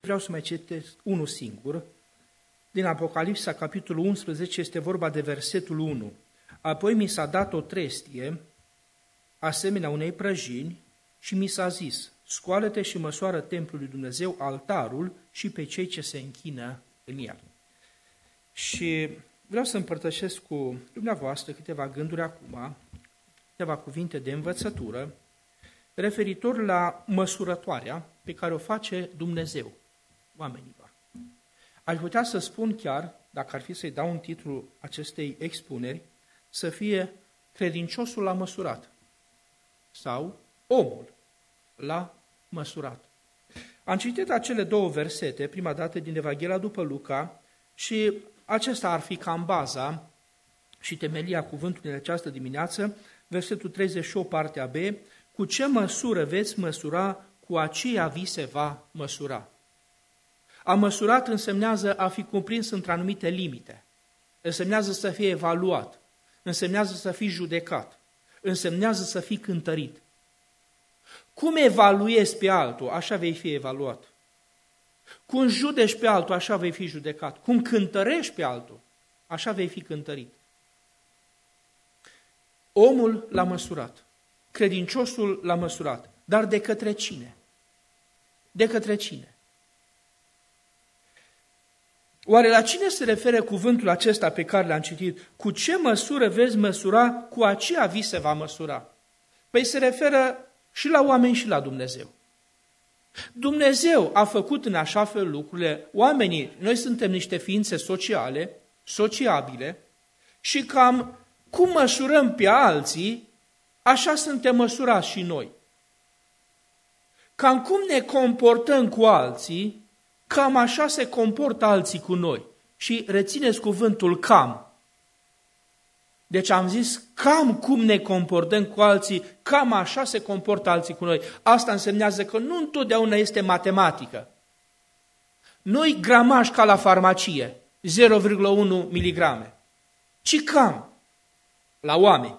vreau să mai citesc unul singur. Din Apocalipsa, capitolul 11, este vorba de versetul 1. Apoi mi s-a dat o trestie, asemenea unei prăjini, și mi s-a zis, scoală-te și măsoară templul lui Dumnezeu, altarul și pe cei ce se închină în el. Și vreau să împărtășesc cu dumneavoastră câteva gânduri acum, câteva cuvinte de învățătură, referitor la măsurătoarea pe care o face Dumnezeu oamenilor. Aș putea să spun chiar, dacă ar fi să-i dau un titlu acestei expuneri, să fie credinciosul la măsurat sau omul la măsurat. Am citit acele două versete, prima dată din Evanghelia după Luca, și acesta ar fi cam baza și temelia cuvântului în această dimineață, versetul 38, partea B, cu ce măsură veți măsura, cu aceea vi se va măsura. A măsurat însemnează a fi cuprins între anumite limite, însemnează să fie evaluat, însemnează să fii judecat, însemnează să fii cântărit. Cum evaluezi pe altul, așa vei fi evaluat. Cum judeci pe altul, așa vei fi judecat. Cum cântărești pe altul, așa vei fi cântărit. Omul l-a măsurat, credinciosul l-a măsurat, dar de către cine? De către cine? Oare la cine se referă cuvântul acesta pe care l-am citit? Cu ce măsură veți măsura, cu aceea vi se va măsura? Păi se referă și la oameni și la Dumnezeu. Dumnezeu a făcut în așa fel lucrurile. Oamenii, noi suntem niște ființe sociale, sociabile, și cam cum măsurăm pe alții, așa suntem măsurați și noi. Cam cum ne comportăm cu alții, cam așa se comportă alții cu noi. Și rețineți cuvântul cam. Deci am zis cam cum ne comportăm cu alții, cam așa se comportă alții cu noi. Asta însemnează că nu întotdeauna este matematică. Nu-i gramaj ca la farmacie, 0,1 miligrame, ci cam la oameni.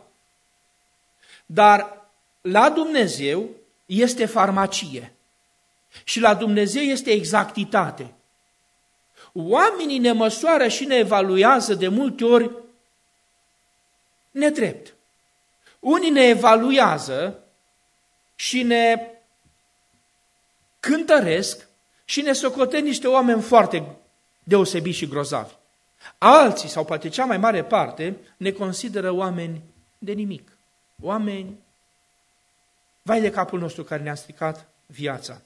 Dar la Dumnezeu este farmacie și la Dumnezeu este exactitate. Oamenii ne măsoară și ne evaluează de multe ori nedrept. Unii ne evaluează și ne cântăresc și ne socotesc niște oameni foarte deosebiți și grozavi. Alții, sau poate cea mai mare parte, ne consideră oameni de nimic. Oameni, vai de capul nostru care ne-a stricat viața.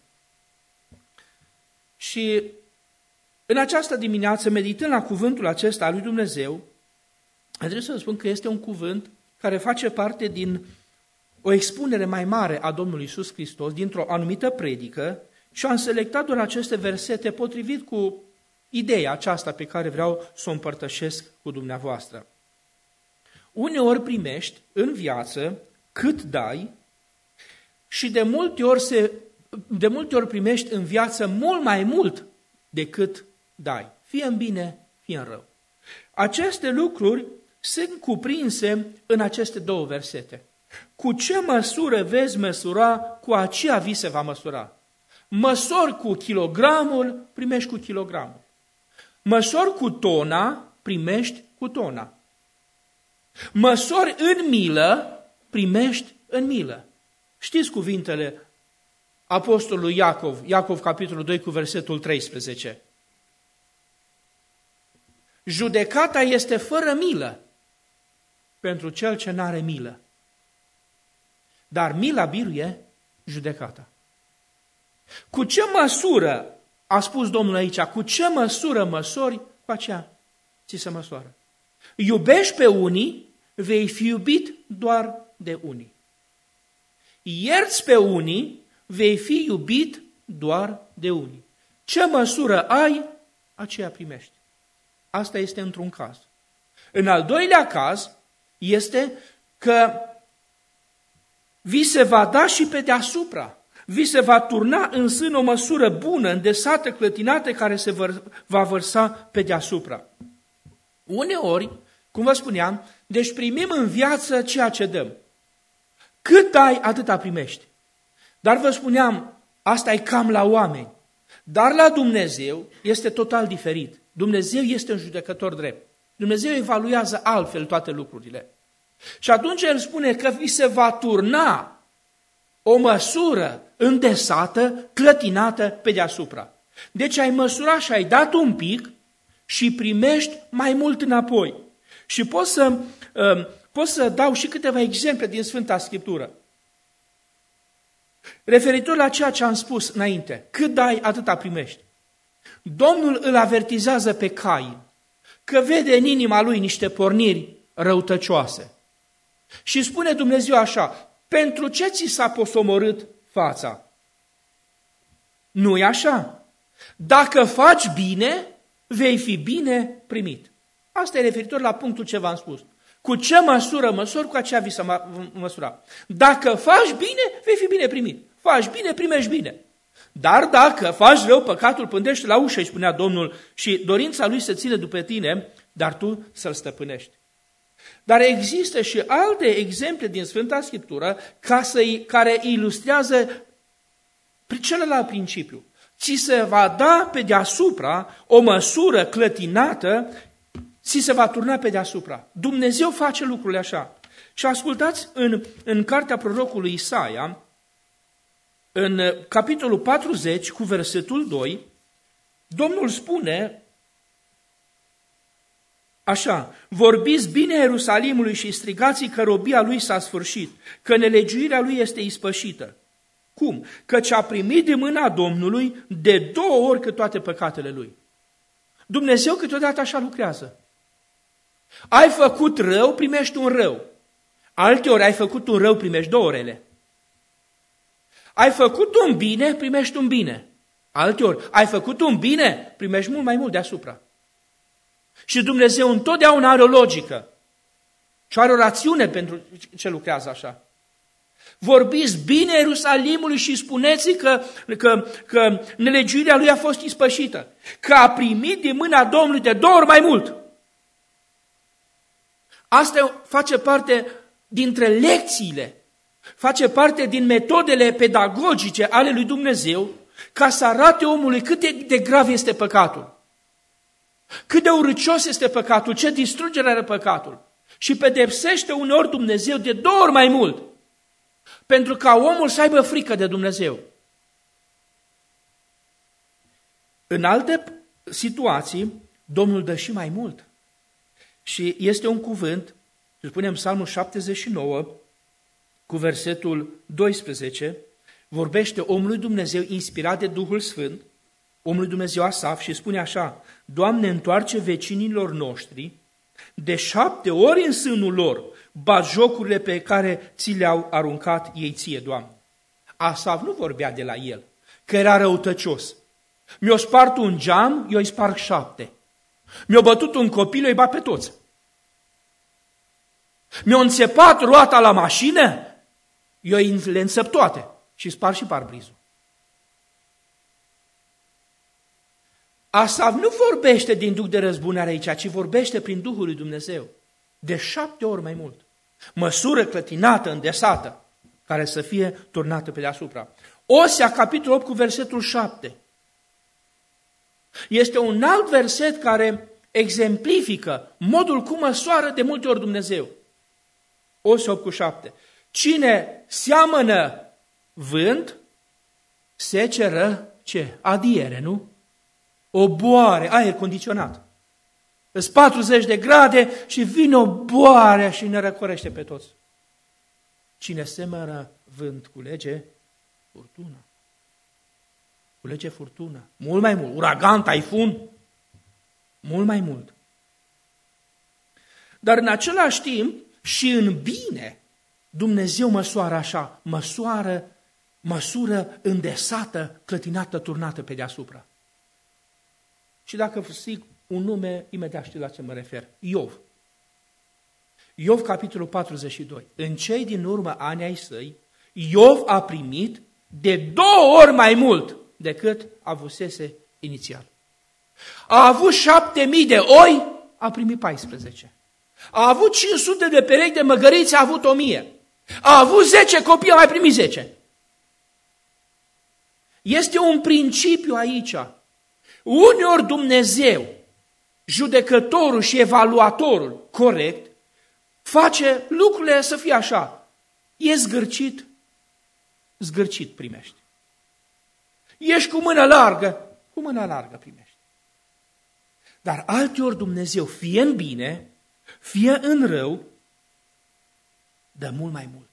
Și în această dimineață, meditând la cuvântul acesta al lui Dumnezeu, trebuie să vă spun că este un cuvânt care face parte din o expunere mai mare a Domnului Iisus Hristos, dintr-o anumită predică, și am selectat doar aceste versete potrivit cu ideea aceasta pe care vreau să o împărtășesc cu dumneavoastră. Uneori primești în viață cât dai și de multe ori primești în viață mult mai mult decât dai, fie în bine, fie în rău. Aceste lucruri sunt cuprinse în aceste două versete. Cu ce măsură veți măsura, cu aceea vi se va măsura. Măsori cu kilogramul, primești cu kilogramul. Măsori cu tona, primești cu tona. Măsori în milă, primești în milă. Știți cuvintele apostolului Iacov, capitolul 2, cu versetul 13. Judecata este fără milă pentru cel ce n-are milă. Dar mila biruie judecata. Cu ce măsură, a spus Domnul aici, cu ce măsură măsori, cu aceea ți se măsoară. Iubești pe unii, vei fi iubit doar de unii. Ierți pe unii, vei fi iubit doar de unii. Ce măsură ai, aceea primești. Asta este într-un caz. În al doilea caz este că vi se va da și pe deasupra. Vi se va turna în sân o măsură bună, îndesată, clătinată, care se va vărsa pe deasupra. Uneori, cum vă spuneam, deci primim în viață ceea ce dăm. Cât dai, atâta primești. Dar vă spuneam, asta e cam la oameni. Dar la Dumnezeu este total diferit. Dumnezeu este un judecător drept. Dumnezeu evaluează altfel toate lucrurile. Și atunci El spune că vi se va turna o măsură îndesată, clătinată pe deasupra. Deci ai măsurat și ai dat un pic și primești mai mult înapoi. Și pot să dau și câteva exemple din Sfânta Scriptură. Referitor la ceea ce am spus înainte, cât dai, atâta primești. Domnul îl avertizează pe Cain că vede în inima lui niște porniri răutăcioase. Și spune Dumnezeu așa, pentru ce ți s-a posomorât fața? Nu-i așa? Dacă faci bine, vei fi bine primit. Asta e referitor la punctul ce v-am spus. Cu ce măsură măsori, cu aceea vi se măsura. Dacă faci bine, vei fi bine primit. Faci bine, primești bine. Dar dacă faci rău, păcatul pândește la ușă, îi spunea Domnul, și dorința lui să ține după tine, dar tu să-l stăpânești. Dar există și alte exemple din Sfânta Scriptură care ilustrează celălalt principiu. Ți se va da pe deasupra o măsură clătinată, ți se va turna pe deasupra. Dumnezeu face lucrurile așa. Și ascultați în cartea prorocului Isaia, în capitolul 40, cu versetul 2, Domnul spune așa, vorbiți bine Ierusalimului și strigați că robia lui s-a sfârșit, că nelegiuirea lui este ispășită. Cum? Căci a primit de mâna Domnului de 2 ori cât toate păcatele lui. Dumnezeu câteodată așa lucrează. Ai făcut rău, primești un rău. Alteori ai făcut un rău, primești 2 orele. Ai făcut un bine, primești un bine. Alteori, ai făcut un bine, primești mult mai mult deasupra. Și Dumnezeu întotdeauna are o logică și are o rațiune pentru ce lucrează așa. Vorbiți bine Ierusalimului și spuneți că nelegiuirea lui a fost ispășită, că a primit din mâna Domnului de 2 ori mai mult. Asta face parte dintre lecțiile, face parte din metodele pedagogice ale lui Dumnezeu ca să arate omului cât de grav este păcatul. Cât de urâcios este păcatul, ce distrugere are păcatul. Și pedepsește uneori Dumnezeu de 2 ori mai mult, pentru ca omul să aibă frică de Dumnezeu. În alte situații, Domnul dă și mai mult. Și este un cuvânt, spunem Psalmul 79, cu versetul 12, vorbește omului Dumnezeu inspirat de Duhul Sfânt, omului Dumnezeu Asaf, și spune așa, Doamne, întoarce vecinilor noștri de 7 ori în sânul lor batjocurile pe care ți le-au aruncat ei ție, Doamne. Asaf nu vorbea de la el, că era răutăcios. Mi-o spart un geam, eu îi sparg 7. Mi-o bătut un copil, eu îi bat pe toți. Mi-o înțepat roata la mașină, eu le înțep toate și sparg și parbrizul. Asaf nu vorbește din duc de răzbunare aici, ci vorbește prin Duhul lui Dumnezeu. De 7 ori mai mult. Măsură clătinată, îndesată, care să fie turnată pe deasupra. Osea, capitolul 8, cu versetul 7. Este un alt verset care exemplifică modul cum măsoară de multe ori Dumnezeu. Osea 8 cu 7. Cine seamănă vânt, seceră ce? Adiere, nu? O boare, aer condiționat. Îs 40 de grade și vine o boare și ne răcorește pe toți. Cine semănă vânt culege furtună. Culege furtună. Mult mai mult. Uragan, taifun. Mult mai mult. Dar în același timp și în bine Dumnezeu măsoară așa. Măsură îndesată, clătinată, turnată pe deasupra. Și dacă zic un nume, imediat știu la ce mă refer. Iov. Iov, capitolul 42. În cei din urmă ani ai săi, Iov a primit de 2 ori mai mult decât avusese inițial. A avut 7.000 de oi, a primit 14. A avut 500 de perechi de măgăriți, a avut 1.000. A avut 10 copii, a mai primit 10. Este un principiu aici. Uneori Dumnezeu, judecătorul și evaluatorul corect, face lucrurile să fie așa. E zgârcit, zgârcit primești. Ești cu mână largă primești. Dar alteori Dumnezeu, fie în bine, fie în rău, dă mult mai mult.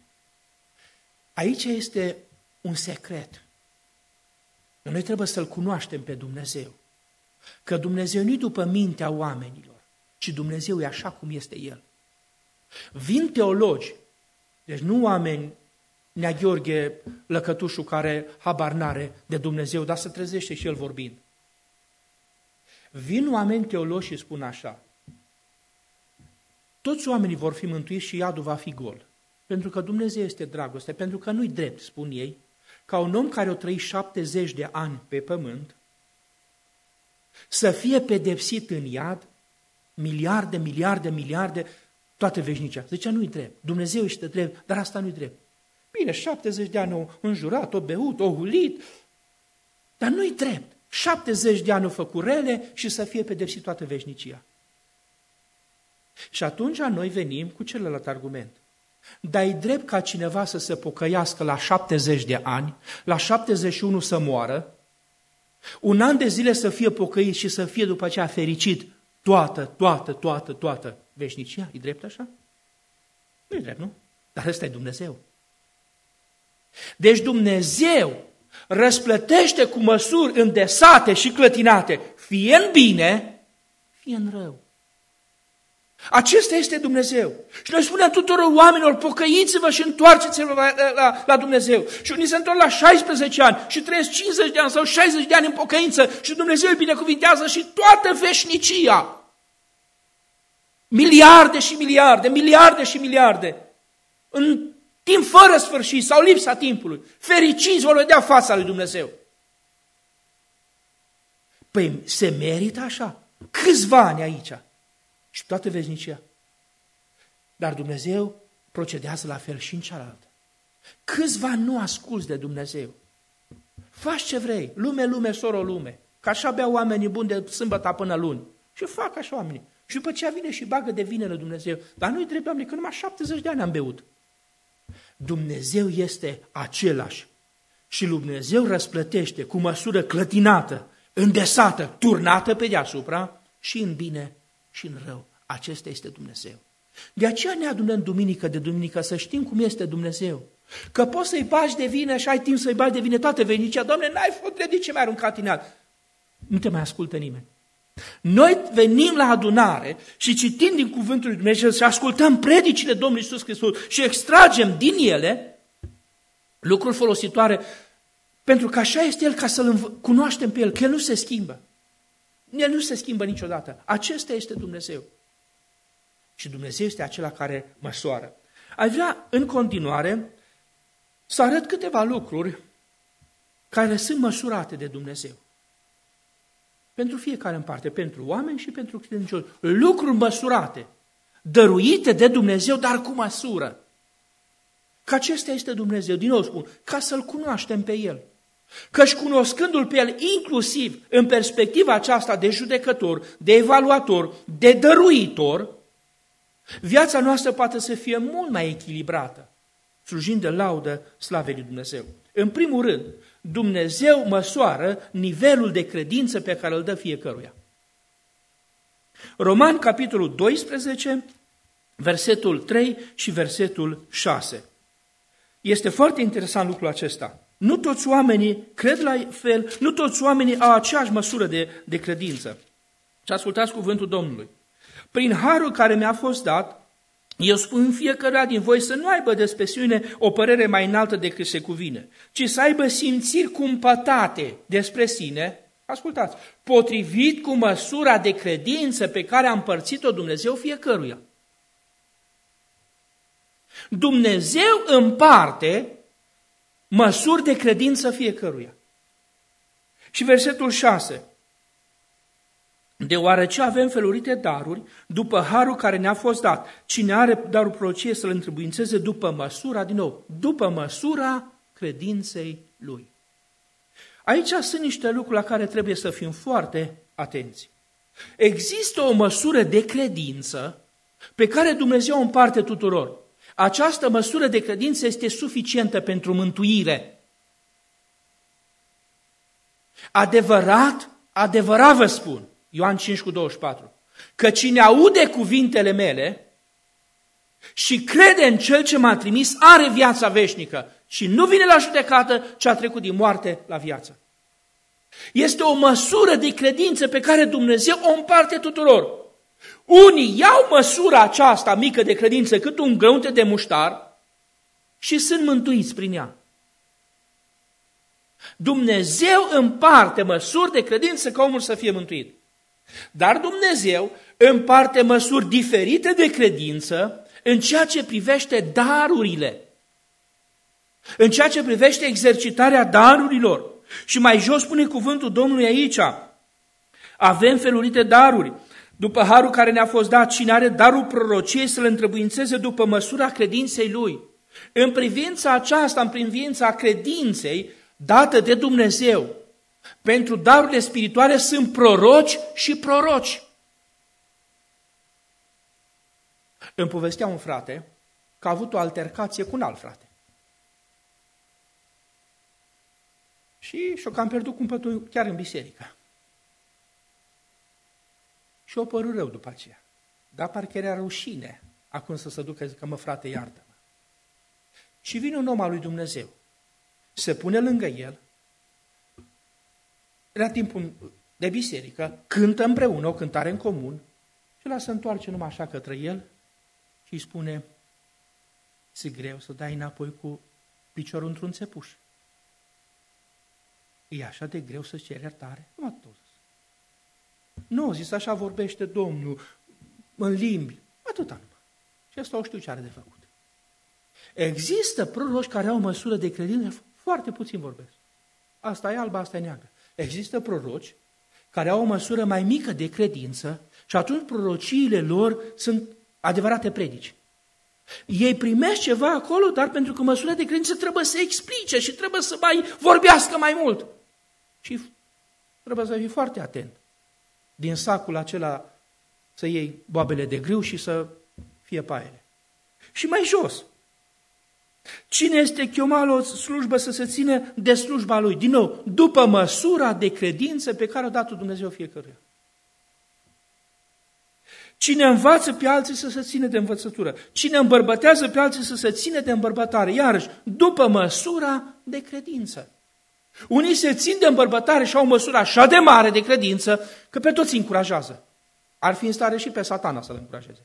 Aici este un secret. Noi trebuie să-L cunoaștem pe Dumnezeu. Că Dumnezeu nu-i după mintea oamenilor, ci Dumnezeu e așa cum este El. Vin teologi, deci nu oameni, Nea Gheorghe Lăcătușul care habar n-are de Dumnezeu, dar se trezește și el vorbind. Vin oameni teologi și spun așa: toți oamenii vor fi mântuiți și iadul va fi gol. Pentru că Dumnezeu este dragoste, pentru că nu-i drept, spun ei, ca un om care o trăi 70 de ani pe pământ, să fie pedepsit în iad, miliarde, toată veșnicia. Zicea, nu-i drept. Dumnezeu este drept, dar asta nu-i drept. Bine, 70 de ani au înjurat, au beut, au hulit, dar nu-i drept. 70 de ani au făcut rele și să fie pedepsit toată veșnicia. Și atunci noi venim cu celălalt argument. Dar e drept ca cineva să se pocăiască la 70 de ani, la 71 să moară, un an de zile să fie pocăit și să fie după aceea fericit toată veșnicia? E drept așa? Nu e drept, nu? Dar ăsta e Dumnezeu. Deci Dumnezeu răsplătește cu măsuri îndesate și clătinate, fie în bine, fie în rău. Acesta este Dumnezeu. Și noi spunem tuturor oamenilor, pocăiți-vă și întoarceți-vă la Dumnezeu. Și unii se întorc la 16 ani și trăiesc 50 de ani sau 60 de ani în pocăință și Dumnezeu îi binecuvintează și toată veșnicia. Miliarde și miliarde. În timp fără sfârșit sau lipsa timpului. Fericiți vor vedea fața lui Dumnezeu. Păi se merită așa? Câțiva ani aici. Și toată veșnicia. Dar Dumnezeu procedează la fel și în cealaltă. Câțiva nu asculți de Dumnezeu. Faci ce vrei, lume, soro, lume. Că așa bea oamenii buni de sâmbătă până luni. Și fac așa oamenii. Și după aceea vine și bagă de vină la Dumnezeu. Dar nu-i drept, Doamne, că numai 70 de ani am beut. Dumnezeu este același. Și Dumnezeu răsplătește cu măsură clătinată, îndesată, turnată pe deasupra și în bine și în rău. Acesta este Dumnezeu. De aceea ne adunăm duminică de duminică să știm cum este Dumnezeu. Că poți să-i bagi de vină și ai timp să-i bagi de vină toată veșnicia. Doamne, n-ai făcut, de ce m-ai aruncat în iad? Nu te mai ascultă nimeni. Noi venim la adunare și citim din cuvântul lui Dumnezeu și ascultăm predicile Domnului Iisus Hristos și extragem din ele lucruri folositoare, pentru că așa este El, ca să-L cunoaștem pe El, că El nu se schimbă. El nu se schimbă niciodată. Acesta este Dumnezeu. Și Dumnezeu este acela care măsoară. Aș vrea în continuare să arăt câteva lucruri care sunt măsurate de Dumnezeu. Pentru fiecare în parte, pentru oameni și pentru credincioși. Lucruri măsurate, dăruite de Dumnezeu, dar cu măsură. Că acesta este Dumnezeu, din nou spun, ca să-L cunoaștem pe El. Căci cunoscându-L pe El, inclusiv în perspectiva aceasta de judecător, de evaluator, de dăruitor, viața noastră poate să fie mult mai echilibrată, slujind de laudă slavei lui Dumnezeu. În primul rând, Dumnezeu măsoară nivelul de credință pe care îl dă fiecăruia. Romani, capitolul 12, versetul 3 și versetul 6. Este foarte interesant lucrul acesta. Nu toți oamenii cred la fel, nu toți oamenii au aceeași măsură de credință. Și ascultați cuvântul Domnului. Prin harul care mi-a fost dat, eu spun fiecăruia din voi să nu aibă despre sine o părere mai înaltă decât se cuvine, ci să aibă simțiri cumpătate despre sine, ascultați, potrivit cu măsura de credință pe care a împărțit-o Dumnezeu fiecăruia. Dumnezeu împarte măsuri de credință fiecăruia. Și versetul 6. Deoarece avem felurite daruri, după harul care ne-a fost dat, cine are darul prorocie să-l întrebuințeze după măsura, din nou, după măsura credinței lui. Aici sunt niște lucruri la care trebuie să fim foarte atenți. Există o măsură de credință pe care Dumnezeu o împarte tuturor. Această măsură de credință este suficientă pentru mântuire. Adevărat vă spun, Ioan 5,24, că cine aude cuvintele mele și crede în Cel ce m-a trimis are viața veșnică și nu vine la judecată, ci a trecut din moarte la viață. Este o măsură de credință pe care Dumnezeu o împarte tuturor. Unii iau măsura aceasta mică de credință cât un grăunte de muștar și sunt mântuiți prin ea. Dumnezeu împarte măsuri de credință ca omul să fie mântuit. Dar Dumnezeu împarte măsuri diferite de credință în ceea ce privește darurile, în ceea ce privește exercitarea darurilor. Și mai jos spune cuvântul Domnului aici, avem felurite daruri. După harul care ne-a fost dat, cine are darul prorociei să-l întrebuințeze după măsura credinței lui. În privința aceasta, în privința credinței dată de Dumnezeu, pentru darurile spirituale sunt proroci și proroci. Îmi povestea un frate că a avut o altercație cu un alt frate. Și-o cam pierdut cumpătul chiar în biserică. Și o părut rău după aceea. Dar parcă era rușine acum să se ducă, zică, mă frate, iartă-mă. Și vine un om al lui Dumnezeu, se pune lângă el, era timpul de biserică, cântă împreună o cântare în comun și ăla se întoarce numai așa către el și îi spune, ți-e greu să dai înapoi cu piciorul într-un țepuș. E așa de greu să-ți ceri iertare? Nu atât. Nu, zis, așa vorbește Domnul, în limbi, atâta numai. Și asta o știu ce are de făcut. Există proroci care au o măsură de credință, foarte puțin vorbesc. Asta e albă, asta e neagră. Există proroci care au o măsură mai mică de credință și atunci prorociile lor sunt adevărate predici. Ei primesc ceva acolo, dar pentru că măsura de credință trebuie să explice și trebuie să mai vorbească mai mult. Și trebuie să fii foarte atent. Din sacul acela să iei boabele de grâu și să fie paiele. Și mai jos. Cine este chemat la o slujbă să se ține de slujba lui? Din nou, după măsura de credință pe care o dat Dumnezeu fiecăruia. Cine învață pe alții să se ține de învățătură. Cine îmbărbătează pe alții să se ține de îmbărbătare. Iarăși, după măsura de credință. Unii se țin de îmbărbătare și au o măsură așa de mare de credință că pe toți îi încurajează. Ar fi în stare și pe Satana să-l încurajeze.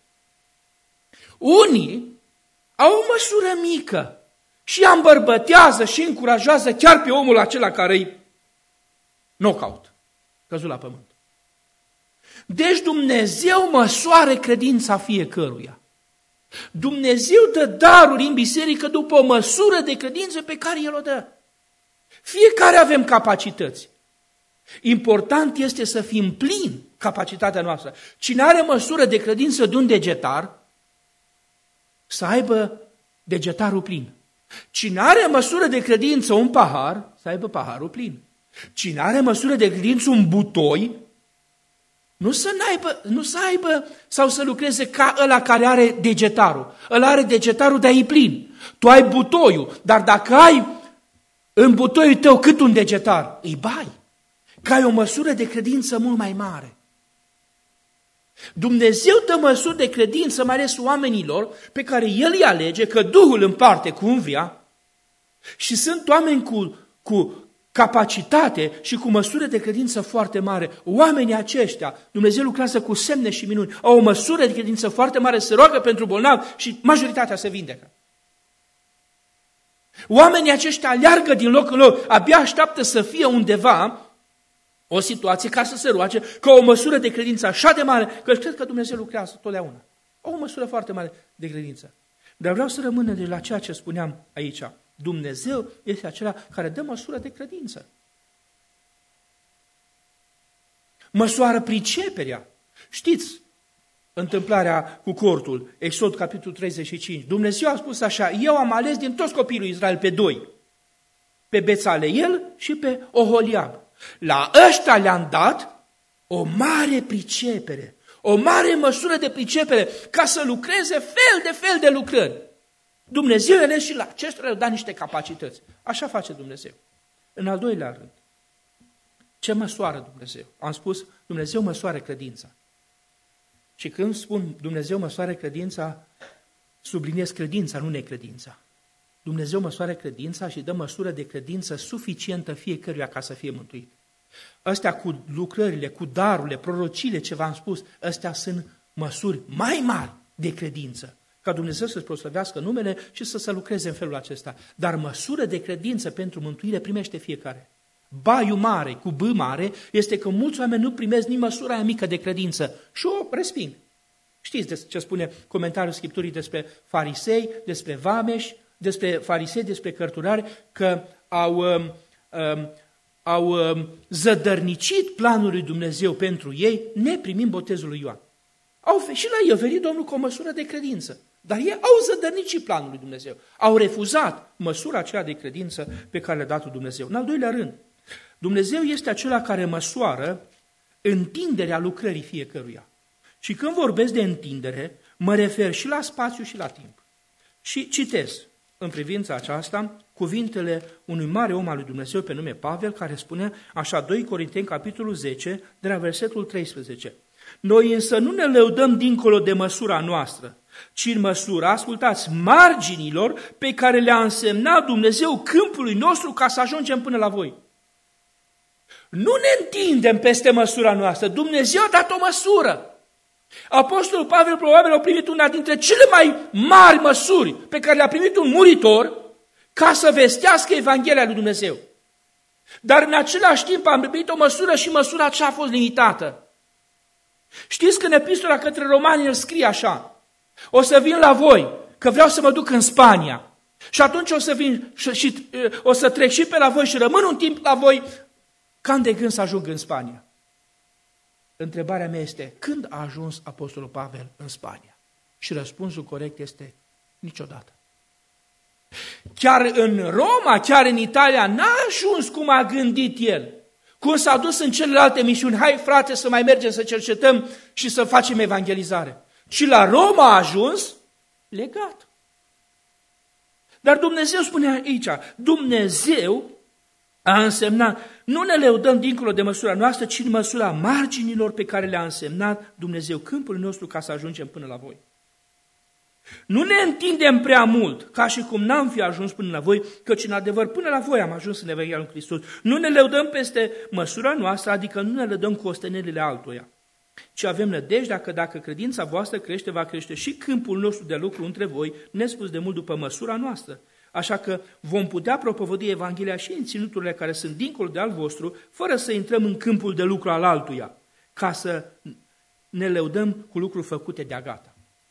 Unii au o măsură mică și îi îmbărbătează și încurajează chiar pe omul acela care îi knockout, căzut la pământ. Deci Dumnezeu măsoară credința fiecăruia. Dumnezeu dă daruri în biserică după o măsură de credință pe care El o dă. Fiecare avem capacități. Important este să fim plini capacitatea noastră. Cine are măsură de credință de un degetar, să aibă degetarul plin. Cine are măsură de credință un pahar, să aibă paharul plin. Cine are măsură de credință un butoi, nu să aibă sau să lucreze ca ăla care are degetarul. Ăla are degetarul, dar e plin. Tu ai butoiul, dar dacă ai în butoiul tău cât un degetar, îi bai. Că ai o măsură de credință mult mai mare. Dumnezeu dă măsuri de credință, mai ales oamenilor pe care El îi alege, că Duhul împarte cum vrea, și sunt oameni cu capacitate și cu măsură de credință foarte mare. Oamenii aceștia, Dumnezeu lucrează cu semne și minuni, au o măsură de credință foarte mare, se roagă pentru bolnavi și majoritatea se vindecă. Oamenii aceștia aleargă din loc în loc, abia așteaptă să fie undeva o situație ca să se roage, ca o măsură de credință așa de mare, că cred că Dumnezeu lucrează totdeauna. O măsură foarte mare de credință. Dar vreau să rămână de la ceea ce spuneam aici. Dumnezeu este acela care dă măsură de credință. Măsoară priceperea. Știți întâmplarea cu cortul, Exod, capitolul 35. Dumnezeu a spus așa, eu am ales din toți copiii lui Israel pe 2. pe Bețaleel și pe Oholiab. La ăștia le-am dat o mare pricepere, o mare măsură de pricepere, ca să lucreze fel de lucrări. Dumnezeu le și la acestora le-a dat niște capacități. Așa face Dumnezeu. În al doilea rând, ce măsoară Dumnezeu? Am spus, Dumnezeu măsoară credința. Și când spun Dumnezeu măsoară credința, subliniez credința, nu necredința. Dumnezeu măsoară credința și dă măsură de credință suficientă fiecăruia ca să fie mântuit. Astea cu lucrările, cu darurile, prorociile, ce v-am spus, astea sunt măsuri mai mari de credință, ca Dumnezeu să-și proslăvească numele și să se lucreze în felul acesta. Dar măsură de credință pentru mântuire primește fiecare. Baiul mare, cu B mare, este că mulți oameni nu primesc nici măsura aia mică de credință și o resping. Știți ce spune comentariul Scripturii despre farisei, despre vameși, despre farisei, despre cărturari, că au zădărnicit planul lui Dumnezeu pentru ei, neprimind botezul lui Ioan. Și la ei a venit Domnul cu o măsură de credință, dar ei au zădărnicit planul lui Dumnezeu. Au refuzat măsura aceea de credință pe care le-a dat Dumnezeu. În al doilea rând, Dumnezeu este acela care măsoară întinderea lucrării fiecăruia. Și când vorbesc de întindere, mă refer și la spațiu și la timp. Și citez în privința aceasta cuvintele unui mare om al lui Dumnezeu pe nume Pavel, care spune așa, 2 Corinteni, capitolul 10, de la versetul 13. Noi însă nu ne lăudăm dincolo de măsura noastră, ci în măsura, ascultați, marginilor pe care le-a însemnat Dumnezeu câmpului nostru ca să ajungem până la voi. Nu ne întindem peste măsura noastră, Dumnezeu a dat o măsură. Apostolul Pavel probabil a primit una dintre cele mai mari măsuri pe care le-a primit un muritor ca să vestească Evanghelia lui Dumnezeu. Dar în același timp am primit o măsură și măsura aceea a fost limitată. Știți că în epistola către Romani el scrie așa: o să vin la voi, că vreau să mă duc în Spania. Și atunci o să vin și o să trec și pe la voi și rămân un timp la voi, cam de gând să ajung în Spania. Întrebarea mea este, când a ajuns Apostolul Pavel în Spania? Și răspunsul corect este, niciodată. Chiar în Roma, chiar în Italia, n-a ajuns cum a gândit el. Cum s-a dus în celelalte misiuni, hai frate să mai mergem să cercetăm și să facem evangelizare. Și la Roma a ajuns legat. Dar Dumnezeu spune aici, Dumnezeu a însemnat, nu ne lăudăm dincolo de măsura noastră, ci în măsura marginilor pe care le-a însemnat Dumnezeu câmpul nostru ca să ajungem până la voi. Nu ne întindem prea mult, ca și cum n-am fi ajuns până la voi, căci în adevăr până la voi am ajuns în Evanghelia lui Hristos. Nu ne lăudăm peste măsura noastră, adică nu ne lăudăm cu ostenelile altuia, ci avem nădejdea că dacă credința voastră crește, va crește și câmpul nostru de lucru între voi, nespus de mult după măsura noastră. Așa că vom putea propovădi Evanghelia și în ținuturile care sunt dincolo de al vostru, fără să intrăm în câmpul de lucru al altuia, ca să ne lăudăm cu lucruri făcute de-a gata.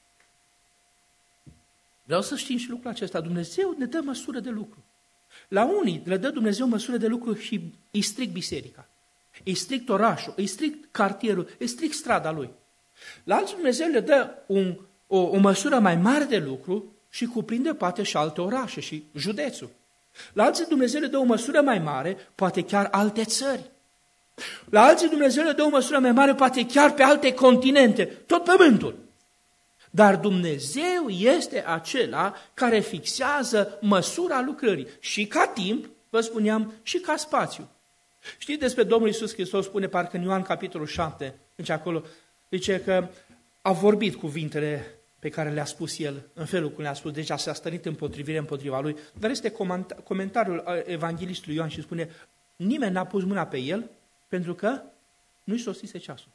Vreau să știm și lucrul acesta. Dumnezeu ne dă măsură de lucru. La unii le dă Dumnezeu măsură de lucru și îi stric biserica, îi stric orașul, îi stric cartierul, îi stric strada lui. La alții Dumnezeu le dă o măsură mai mare de lucru și cuprinde poate și alte orașe și județul. La alții Dumnezeu le dă o măsură mai mare, poate chiar alte țări. La alții Dumnezeu le dă o măsură mai mare, poate chiar pe alte continente, tot pământul. Dar Dumnezeu este acela care fixează măsura lucrării și ca timp, vă spuneam, și ca spațiu. Știți despre Domnul Iisus Hristos, spune parcă în Ioan capitolul 7, deci acolo, zice că a vorbit cuvintele pe care le-a spus el, în felul cum le-a spus, deci s-a stărit împotrivire împotriva lui, dar este comentariul evanghelistului Ioan și spune, nimeni n-a pus mâna pe el pentru că nu-i sosise ceasul.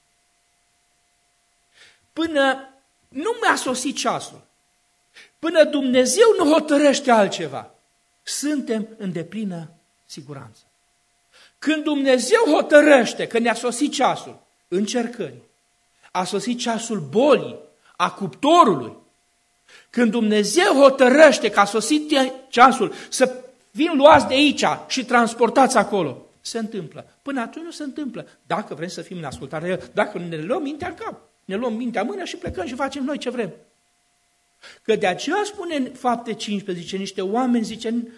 Până nu mi-a sosit ceasul, până Dumnezeu nu hotărăște altceva, suntem în deplină siguranță. Când Dumnezeu hotărăște că ne-a sosit ceasul încercării, a sosit ceasul bolii, a cuptorului, când Dumnezeu hotărăște că a sosit ceasul să fim luați de aici și transportați acolo, se întâmplă. Până atunci nu se întâmplă. Dacă vrem să fim în ascultare, dacă ne luăm mintea în cap, ne luăm mintea în mână și plecăm și facem noi ce vrem. Că de aceea spune în Fapte 15, zice, niște oameni, zice,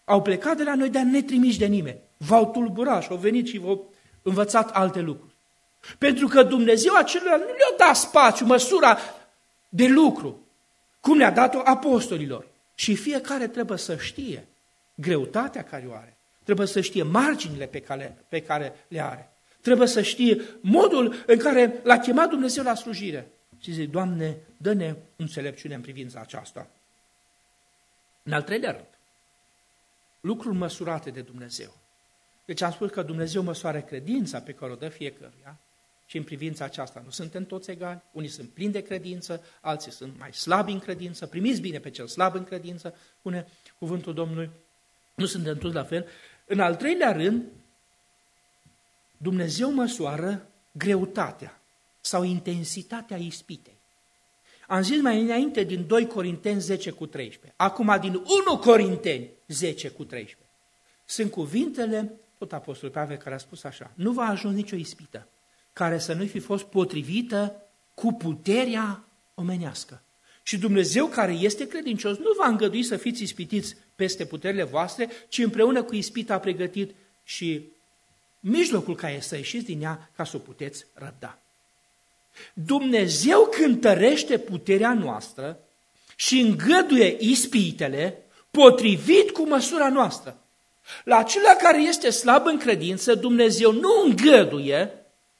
Au plecat de la noi, dar netrimiși de nimeni. V-au tulburat și au venit și v-au învățat alte lucruri. Pentru că Dumnezeu acelora nu le-a dat spațiu, măsura de lucru, cum le-a dat-o apostolilor. Și fiecare trebuie să știe greutatea care o are. Trebuie să știe marginile pe care le are. Trebuie să știe modul în care l-a chemat Dumnezeu la slujire. Și zice, Doamne, dă-ne înțelepciune în privința aceasta. În al treilea rând, lucruri măsurate de Dumnezeu. Deci am spus că Dumnezeu măsoară credința pe care o dă fiecăruia și în privința aceasta nu suntem toți egali. Unii sunt plini de credință, alții sunt mai slabi în credință. Primiți bine pe cel slab în credință, spune cuvântul Domnului. Nu suntem toți la fel. În al treilea rând, Dumnezeu măsoară greutatea sau intensitatea ispitei. Am zis mai înainte din 2 Corinteni 10:13. Acum din 1 Corinteni 10:13. Sunt cuvintele tot apostolul Pavel care a spus așa: nu va ajunge nicio ispită care să nu fi fost potrivită cu puterea omenească. Și Dumnezeu care este credincios nu va îngădui să fiți ispitiți peste puterile voastre, ci împreună cu ispita a pregătit și mijlocul care să ieșiți din ea ca să o puteți răbda. Dumnezeu cântărește puterea noastră și îngăduie ispitele potrivit cu măsura noastră. La acela care este slab în credință, Dumnezeu nu îngăduie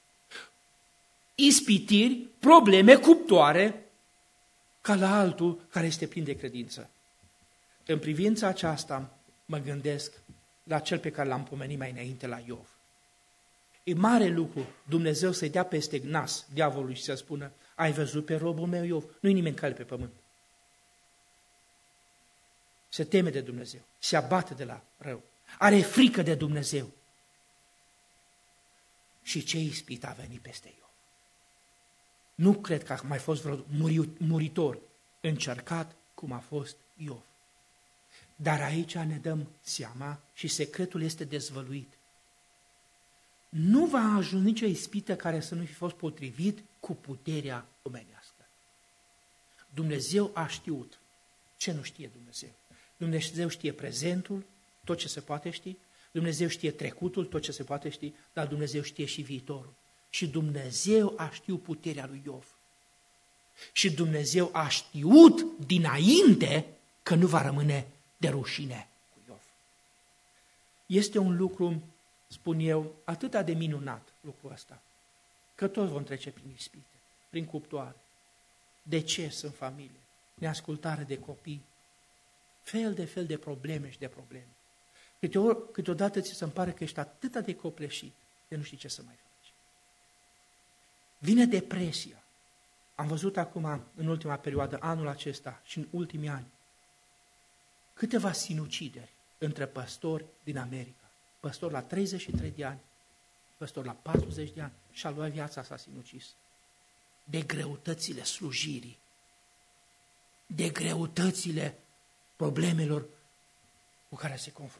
ispitiri, probleme cuptoare ca la altul care este plin de credință. În privința aceasta mă gândesc la cel pe care l-am pomenit mai înainte, la Iov. E mare lucru Dumnezeu să-i dea peste nas diavolului și să spună: ai văzut pe robul meu Iov? Nu-i nimeni cale pe pământ. Se teme de Dumnezeu, se abate de la rău, are frică de Dumnezeu. Și ce ispit a venit peste Iov? Nu cred că a mai fost vreo muritor încercat cum a fost Iov. Dar aici ne dăm seama și secretul este dezvăluit. Nu va ajunge nicio ispită care să nu fi fost potrivit cu puterea omenească. Dumnezeu a știut ce nu știe Dumnezeu. Dumnezeu știe prezentul, tot ce se poate ști, Dumnezeu știe trecutul, tot ce se poate ști, dar Dumnezeu știe și viitorul. Și Dumnezeu a știut puterea lui Iov. Și Dumnezeu a știut dinainte că nu va rămâne de rușine cu Iov. Este un lucru, spun eu, atât de minunat lucrul ăsta, că toți vom trece prin ispite, prin cuptoare, deces în familie, neascultare de copii, fel de probleme și de probleme. Câteodată ți se pare că ești atât de copleșit, de nu știi ce să mai faci. Vine depresia. Am văzut acum, în ultima perioadă, anul acesta și în ultimii ani, câteva sinucideri între păstori din America. Păstor la 33 de ani, păstor la 40 de ani și-a luat viața, s-a sinucis. De greutățile slujirii, de greutățile problemelor cu care se confruntă.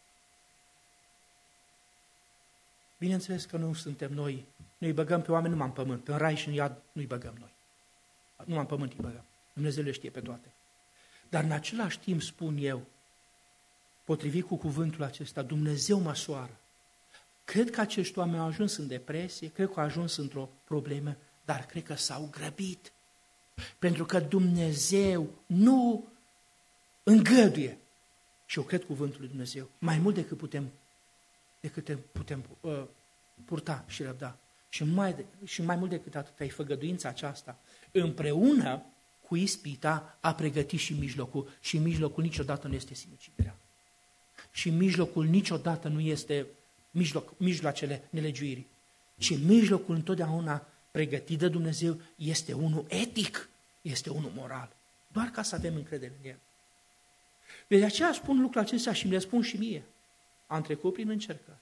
Bineînțeles că nu suntem noi băgăm pe oameni numai în pământ, în rai și în iad nu-i băgăm noi. Numai în pământ îi băgăm. Dumnezeu le știe pe toate. Dar în același timp spun eu, potrivit cu cuvântul acesta, Dumnezeu măsoară. Cred că acești oameni au ajuns în depresie, cred că au ajuns într-o problemă, dar cred că s-au grăbit. Pentru că Dumnezeu nu îngăduie. Și eu cred cuvântul lui Dumnezeu mai mult decât putem purta și răbda. Și mai mult decât atât, ai făgăduința aceasta, împreună cu ispita a pregătit și mijlocul. Și mijlocul niciodată nu este sinuciderea. Și mijlocul niciodată nu este mijloacele nelegiuirii. Ci mijlocul întotdeauna pregătit de Dumnezeu este unul etic, este unul moral. Doar ca să avem încredere în el. De aceea spun lucrul acesta și mi le spun și mie. Am trecut prin încercări.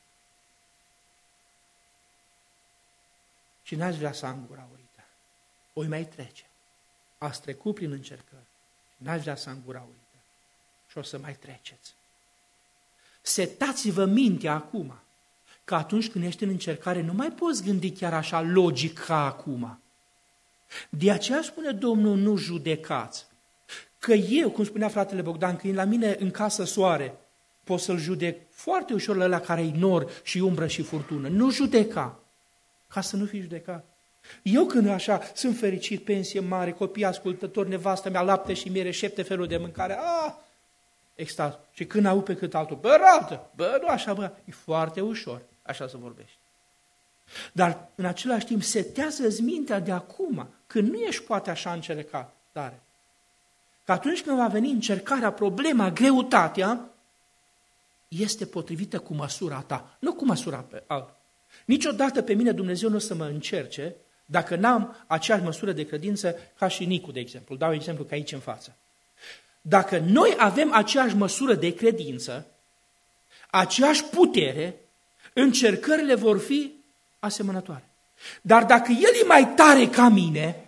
Și n-aș vrea să am gura urită. Oi mai trece. Ați trecut prin încercări. N-aș vrea să am gura urită. Și o să mai treceți. Setați-vă mintea acum, că atunci când ești în încercare nu mai poți gândi chiar așa logic ca acum. De aceea spune Domnul, nu judecați. Că eu, cum spunea fratele Bogdan, când la mine în casă soare, pot să-l judec foarte ușor la ăla care-i nor și umbră și furtună. Nu judeca, ca să nu fii judecat. Eu când așa sunt fericit, pensie mare, copii ascultători, nevastă mea, lapte și miere, 7 feluri de mâncare, extaz. Și când aud pe cât altul, nu așa, e foarte ușor, așa să vorbești. Dar în același timp setează-ți mintea de acum, când nu ești poate așa încercat tare. Că atunci când va veni încercarea, problema, greutatea, este potrivită cu măsura ta, nu cu măsura pe altul. Niciodată pe mine Dumnezeu nu o să mă încerce dacă n-am aceeași măsură de credință ca și Nicu, de exemplu. Dau exemplu că aici în față. Dacă noi avem aceeași măsură de credință, aceeași putere, încercările vor fi asemănătoare. Dar dacă el e mai tare ca mine,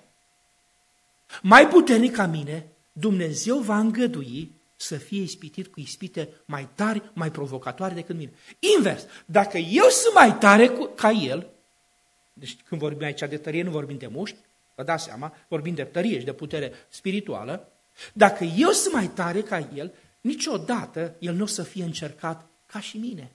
mai puternic ca mine, Dumnezeu va îngădui să fie ispitit cu ispite mai tari, mai provocatoare decât mine. Invers, dacă eu sunt mai tare ca el, deci când vorbim aici de tărie, nu vorbim de mușchi, vă dați seama, vorbim de tărie și de putere spirituală, dacă eu sunt mai tare ca el, niciodată el nu o să fie încercat ca și mine.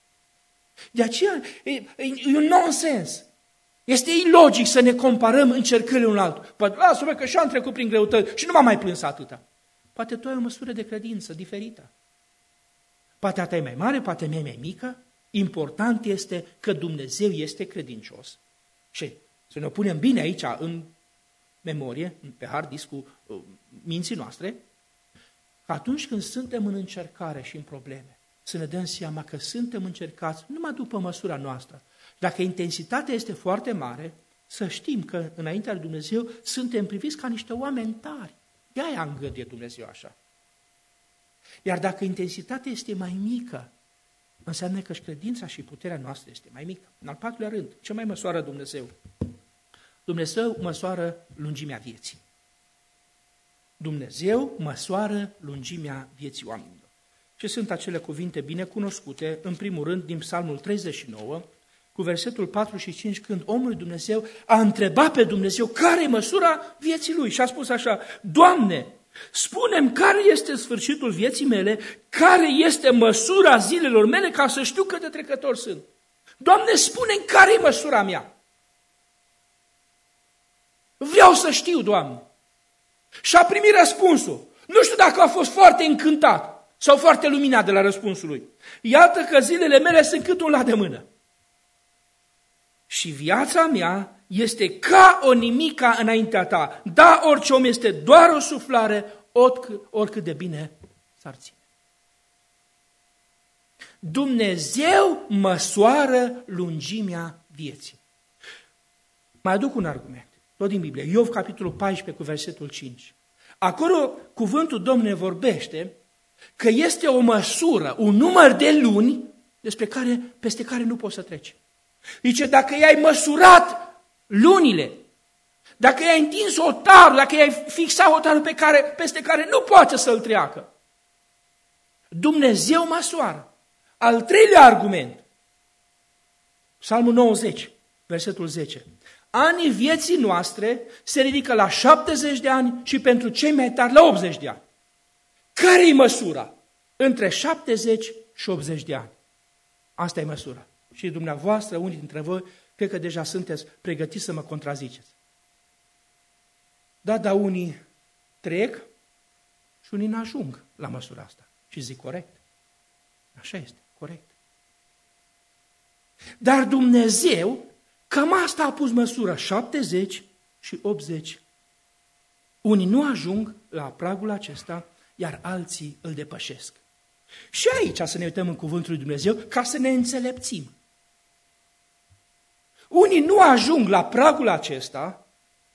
De aceea e un nonsens. Este ilogic să ne comparăm încercările unul altul. Poate, lasă-mă că și-am trecut prin greutăți și nu m-am mai plâns atâta. Poate tu ai o măsură de credință diferită. Poate a ta e mai mare, poate a mea e mai mică. Important este că Dumnezeu este credincios. Și să ne punem bine aici în memorie, pe hard disk cu minții noastre, că atunci când suntem în încercare și în probleme, să ne dăm seama că suntem încercați numai după măsura noastră. Dacă intensitatea este foarte mare, să știm că înaintea lui Dumnezeu suntem priviți ca niște oameni tari. De-aia îngăduie Dumnezeu așa. Iar dacă intensitatea este mai mică, înseamnă că și credința și puterea noastră este mai mică. În al patrulea rând, ce mai măsoară Dumnezeu? Dumnezeu măsoară lungimea vieții. Dumnezeu măsoară lungimea vieții oamenilor. Și sunt acele cuvinte bine cunoscute, în primul rând, din Psalmul 39, cu versetul 4 și 5, când omul lui Dumnezeu a întrebat pe Dumnezeu care e măsura vieții lui și a spus așa: Doamne, spune-mi care este sfârșitul vieții mele, care este măsura zilelor mele, ca să știu cât de trecător sunt. Doamne, spune-mi care e măsura mea. Vreau să știu, Doamne. Și a primit răspunsul. Nu știu dacă a fost foarte încântat sau foarte luminat de la răspunsul lui. Iată că zilele mele sunt cât un la de mână. Și viața mea este ca o nimica înaintea ta. Da, orice om este doar o suflare, oricât de bine s-ar ține. Dumnezeu măsoară lungimea vieții. Mai aduc un argument, tot din Biblie. Iov, capitolul 14, cu versetul 5. Acolo cuvântul Domnului vorbește că este o măsură, un număr de luni peste care nu poți să treci. Zice, dacă i-ai măsurat lunile, dacă i-ai întins otarul, dacă i-ai fixat otarul peste care nu poate să-l treacă, Dumnezeu măsoară. Al treilea argument, Psalmul 90, versetul 10. Anii vieții noastre se ridică la 70 de ani și pentru cei mai tari la 80 de ani. Care e măsura? Între 70 și 80 de ani. Asta e măsura. Și dumneavoastră, unii dintre voi, cred că deja sunteți pregătiți să mă contraziceți. Dar unii trec și unii n-ajung la măsura asta. Și zic corect. Așa este, corect. Dar Dumnezeu, cam asta a pus măsura, 70 și 80. Unii nu ajung la pragul acesta, iar alții îl depășesc. Și aici să ne uităm în cuvântul lui Dumnezeu ca să ne înțelepțim. Unii nu ajung la pragul acesta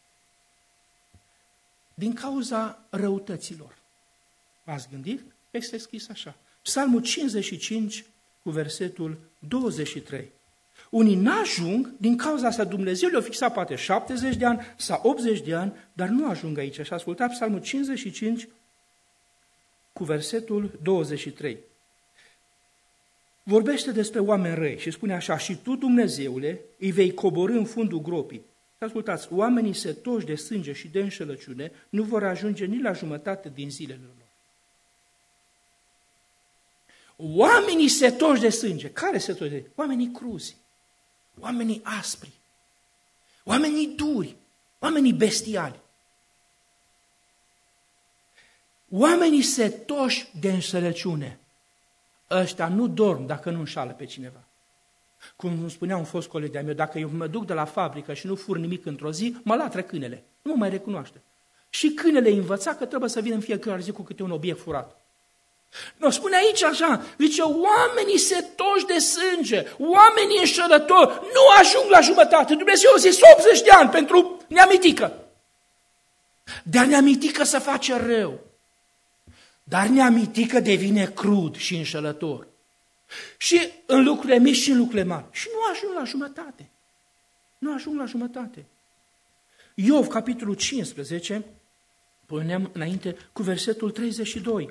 din cauza răutăților. V-ați gândit? Este scris așa. Psalmul 55 cu versetul 23. Unii n-ajung, din cauza asta Dumnezeu le-a fixat poate 70 de ani sau 80 de ani, dar nu ajung aici. Și ascultați Psalmul 55 cu versetul 23. Vorbește despre oameni răi și spune așa: și tu, Dumnezeule, îi vei coborî în fundul gropii. Și ascultați, oamenii setoși de sânge și de înșelăciune nu vor ajunge nici la jumătate din zilele lor. Oamenii setoși de sânge. Care setoși de sânge? Oamenii cruzi, oamenii aspri, oamenii duri, oamenii bestiali. Oamenii setoși de înșelăciune. Ăștia nu dorm dacă nu înșală pe cineva. Cum îmi spunea un fost coleg de-a meu, dacă eu mă duc de la fabrică și nu fur nimic într-o zi, mă latră câinele. Nu mă mai recunoaște. Și câinele învăța că trebuie să vină în fiecare zi cu câte un obiect furat. Nu spune aici așa, zice, oamenii setoși de sânge, oamenii înșelători, nu ajung la jumătate. Dumnezeu a zis 80 de ani pentru neamitică. Dar neamitică să face rău. Dar neamitică devine crud și înșelător. Și în lucrurile mici și în lucrurile mari. Și nu ajung la jumătate. Nu ajung la jumătate. Iov, capitolul 15, punem înainte cu versetul 32.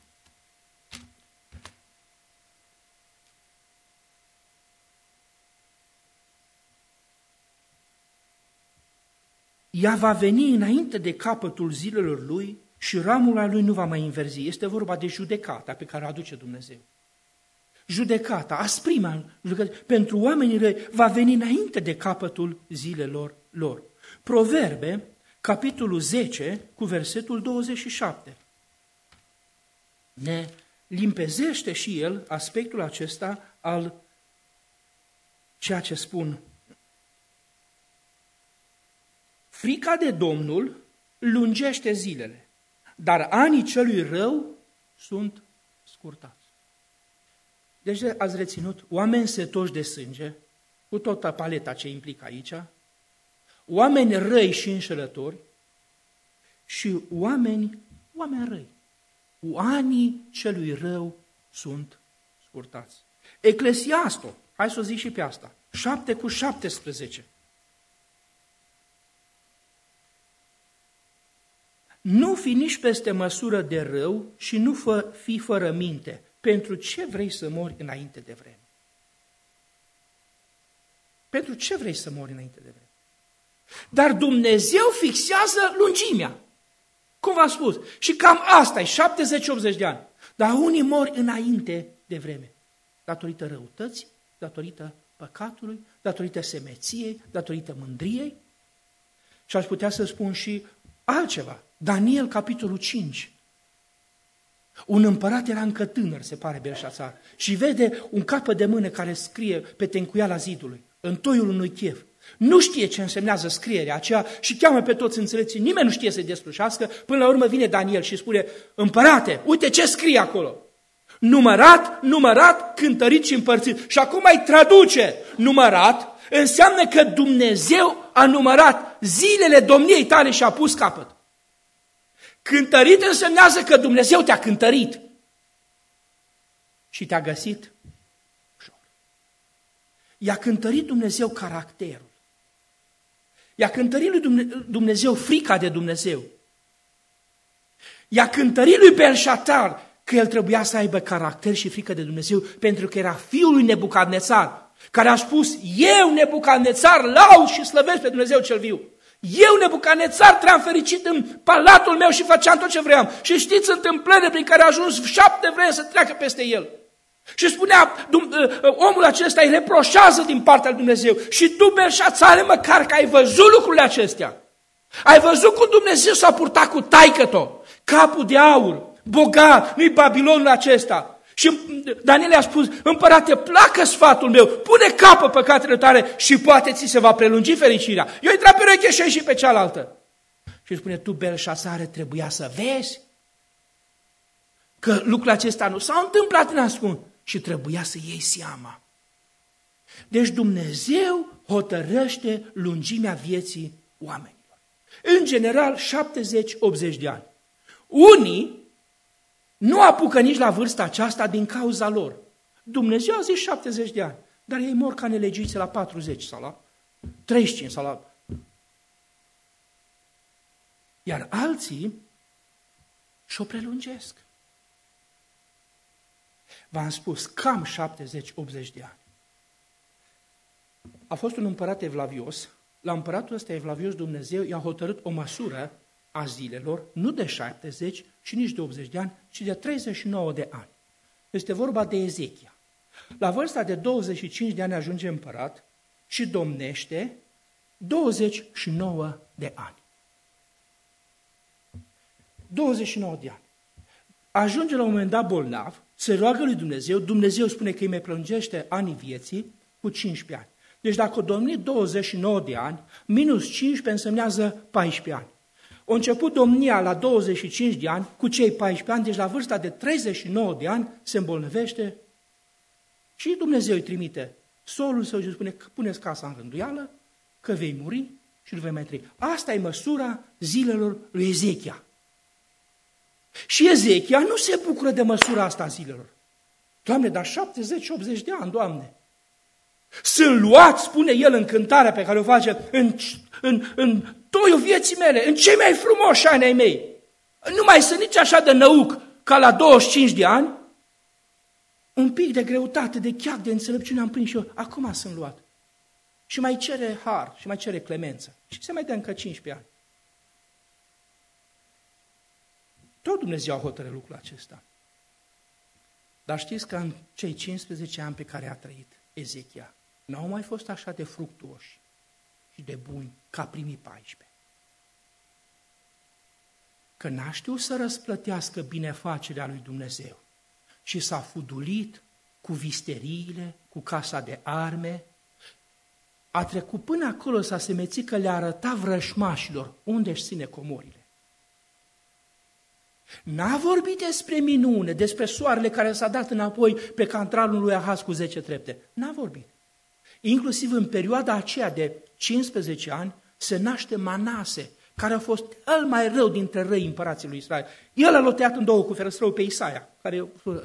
Ea va veni înainte de capătul zilelor lui și ramul al lui nu va mai înverzi. Este vorba de judecata pe care o aduce Dumnezeu. Judecata, asprimea pentru oamenii răi va veni înainte de capătul zilelor lor. Proverbe, capitolul 10, cu versetul 27. Ne limpezește și el aspectul acesta al ceea ce spun. Frica de Domnul lungește zilele, dar anii celui rău sunt scurtați. Deci ați reținut oameni setoși de sânge, cu toată paleta ce implică aici, oameni răi și înșelători și oameni răi. Anii celui rău sunt scurtați. Eclesiastul, hai să o zic și pe asta, 7:17. Nu fi nici peste măsură de rău și nu fi fără minte. Pentru ce vrei să mori înainte de vreme? Pentru ce vrei să mori înainte de vreme? Dar Dumnezeu fixează lungimea. Cum v-am spus? Și cam asta e, 70-80 de ani. Dar unii mor înainte de vreme. Datorită răutății, datorită păcatului, datorită semeției, datorită mândriei. Și aș putea să spun și altceva. Daniel, capitolul 5. Un împărat era încă tânăr, se pare, Belșațar, și vede un capăt de mână care scrie pe tencuiala zidului, în toiul unui chef. Nu știe ce însemnează scrierea aceea și cheamă pe toți înțelepții, nimeni nu știe să-i deslușească, până la urmă vine Daniel și spune, împărate, uite ce scrie acolo. Numărat, cântărit și împărțit. Și acum mai traduce numărat, înseamnă că Dumnezeu a numărat zilele domniei tale și a pus capăt. Cântărit însemnează că Dumnezeu te-a cântărit și te-a găsit ușor. I-a cântărit Dumnezeu caracterul. I-a cântărit lui Dumnezeu frica de Dumnezeu. I-a cântărit lui Belșațar că el trebuia să aibă caracter și frică de Dumnezeu pentru că era fiul lui Nebucadnețar, care a spus, eu Nebucadnețar laud și slăvesc pe Dumnezeu cel viu. Eu, Nebucadnețar, trăiam fericit în palatul meu și făceam tot ce vreau. Și știți întâmplările prin care a ajuns 7 vreme să treacă peste el. Și spunea, omul acesta îi reproșează din partea lui Dumnezeu. Și tu, Belșațare, măcar că ai văzut lucrurile acestea. Ai văzut cum Dumnezeu s-a purtat cu taică-to, capul de aur, bogat, nu-i Babilonul acesta. Și Daniel i-a spus, împărate, placă sfatul meu, pune capăt păcatele tale și poate ți se va prelungi fericirea. Eu intra pe ureche și ieși pe cealaltă. Și spune, tu, Belșațare, trebuia să vezi că lucrul acesta nu s-a întâmplat în ascuns și trebuia să iei seama. Deci Dumnezeu hotărăște lungimea vieții oamenilor. În general, 70-80 de ani. Unii nu apucă nici la vârsta aceasta din cauza lor. Dumnezeu a zis 70 de ani, dar ei mor ca nelegiuiți la 40 sau la 35 sau la... Iar alții și-o prelungesc. V-am spus, cam 70-80 de ani. A fost un împărat evlavios. La împăratul ăsta evlavios Dumnezeu i-a hotărât o măsură a zilelor, nu de 70 și nici de 80 de ani, ci de 39 de ani. Este vorba de Ezechia. La vârsta de 25 de ani ajunge împărat și domnește 29 de ani. 29 de ani. Ajunge la un moment dat bolnav, se roagă lui Dumnezeu, Dumnezeu spune că îi mai prelungește anii vieții cu 15 ani. Deci dacă o domni 29 de ani, minus 15 însemnează 14 ani. A început domnia la 25 de ani cu cei 14 ani, deci la vârsta de 39 de ani se îmbolnăvește și Dumnezeu îi trimite solul său și spune că puneți casa în rânduială, că vei muri și nu vei mai trăi. Asta e măsura zilelor lui Ezechia. Și Ezechia nu se bucură de măsura asta a zilelor. Doamne, dar 70-80 de ani, Doamne. Sunt luat, spune el în cântarea pe care o face, în toiul vieții mele, în cei mai frumoși ani ai mei. Nu mai sunt nici așa de năuc ca la 25 de ani. Un pic de greutate, de cheac, de înțelepciune am prins și eu. Acum sunt luat. Și mai cere har, și mai cere clemență. Și se mai dă încă 15 ani. Tot Dumnezeu a hotărât lucrul acesta. Dar știți că în cei 15 ani pe care a trăit Ezechia, n-au mai fost așa de fructuoși și de buni ca primii 14. Că n-a știut să răsplătească binefacerea lui Dumnezeu și s-a fudulit cu visteriile, cu casa de arme, a trecut până acolo să semeți că le arăta vrășmașilor unde își ține comorile. N-a vorbit despre minune, despre soarele care s-a dat înapoi pe cantralul lui Ahaz cu 10 trepte. N-a vorbit. Inclusiv în perioada aceea de 15 ani se naște Manase, care a fost cel mai rău dintre răi împărații lui Israel. El a loteat în două cu ferăstrău pe Isaia, care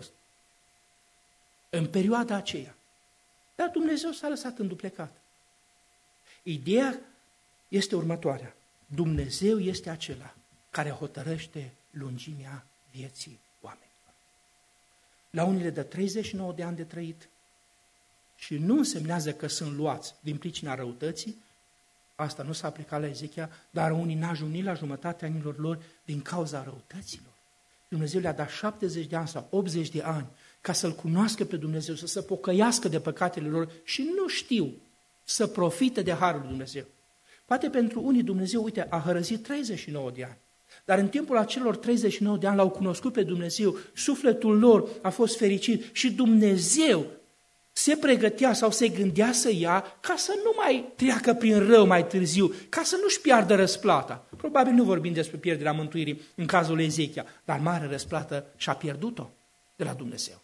în perioada aceea. Dar Dumnezeu s-a lăsat înduplecat. Ideea este următoarea. Dumnezeu este acela care hotărăște lungimea vieții oamenilor. La unii le dă 39 de ani de trăit și nu însemnează că sunt luați din pricina răutății, asta nu s-a aplicat la Ezechia, dar unii n-ajung nici la jumătatea anilor lor din cauza răutăților. Dumnezeu le-a dat 70 de ani sau 80 de ani ca să-L cunoască pe Dumnezeu, să se pocăiască de păcatele lor și nu știu să profite de harul lui Dumnezeu. Poate pentru unii Dumnezeu, uite, a hărăzit 39 de ani. Dar în timpul acelor 39 de ani l-au cunoscut pe Dumnezeu, sufletul lor a fost fericit și Dumnezeu se pregătea sau se gândea să ia ca să nu mai treacă prin rău mai târziu, ca să nu-și piardă răsplata. Probabil nu vorbim despre pierderea mântuirii în cazul lui Ezechia, dar mare răsplată și-a pierdut-o de la Dumnezeu.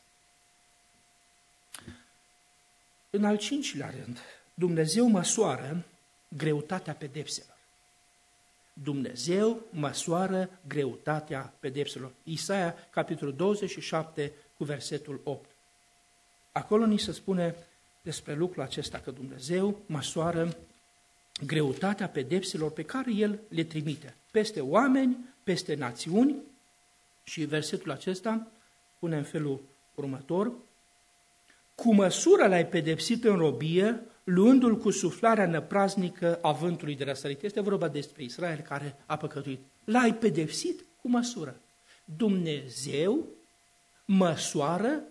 În al 5-lea rând, Dumnezeu măsoară greutatea pedepselor. Dumnezeu măsoară greutatea pedepselor. Isaia, capitolul 27, cu versetul 8. Acolo ni se spune despre lucrul acesta, că Dumnezeu măsoară greutatea pedepselor pe care El le trimite peste oameni, peste națiuni. Și versetul acesta pune în felul următor: cu măsură l-ai pedepsit în robie, luându-l cu suflarea năpraznică a vântului de răsărit. Este vorba despre Israel care a păcătuit. L-ai pedepsit cu măsură. Dumnezeu măsoară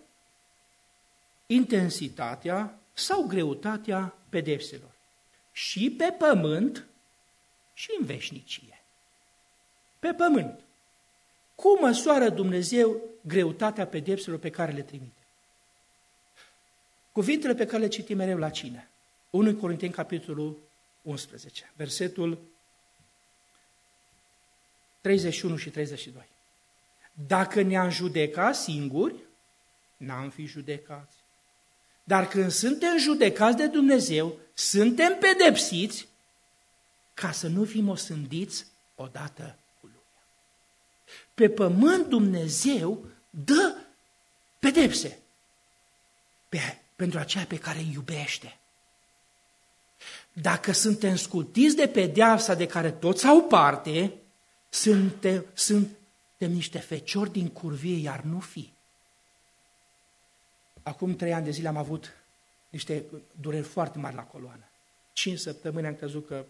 intensitatea sau greutatea pedepselor. Și pe pământ și în veșnicie. Pe pământ. Cum măsoară Dumnezeu greutatea pedepselor pe care le trimite? Cuvintele pe care le citim mereu la cină. 1 Corinteni, capitolul 11, versetul 31 și 32. Dacă ne-am judecat singuri, n-am fi judecați. Dar când suntem judecați de Dumnezeu, suntem pedepsiți ca să nu fim osândiți odată cu lumea. Pe pământ Dumnezeu dă pedepse pentru aceea pe care îi iubește. Dacă suntem scutiți de pedeapsa de care toți au parte, suntem niște feciori din curvie, iar nu fi. Acum 3 ani de zile am avut niște dureri foarte mari la coloană. 5 săptămâni am crezut că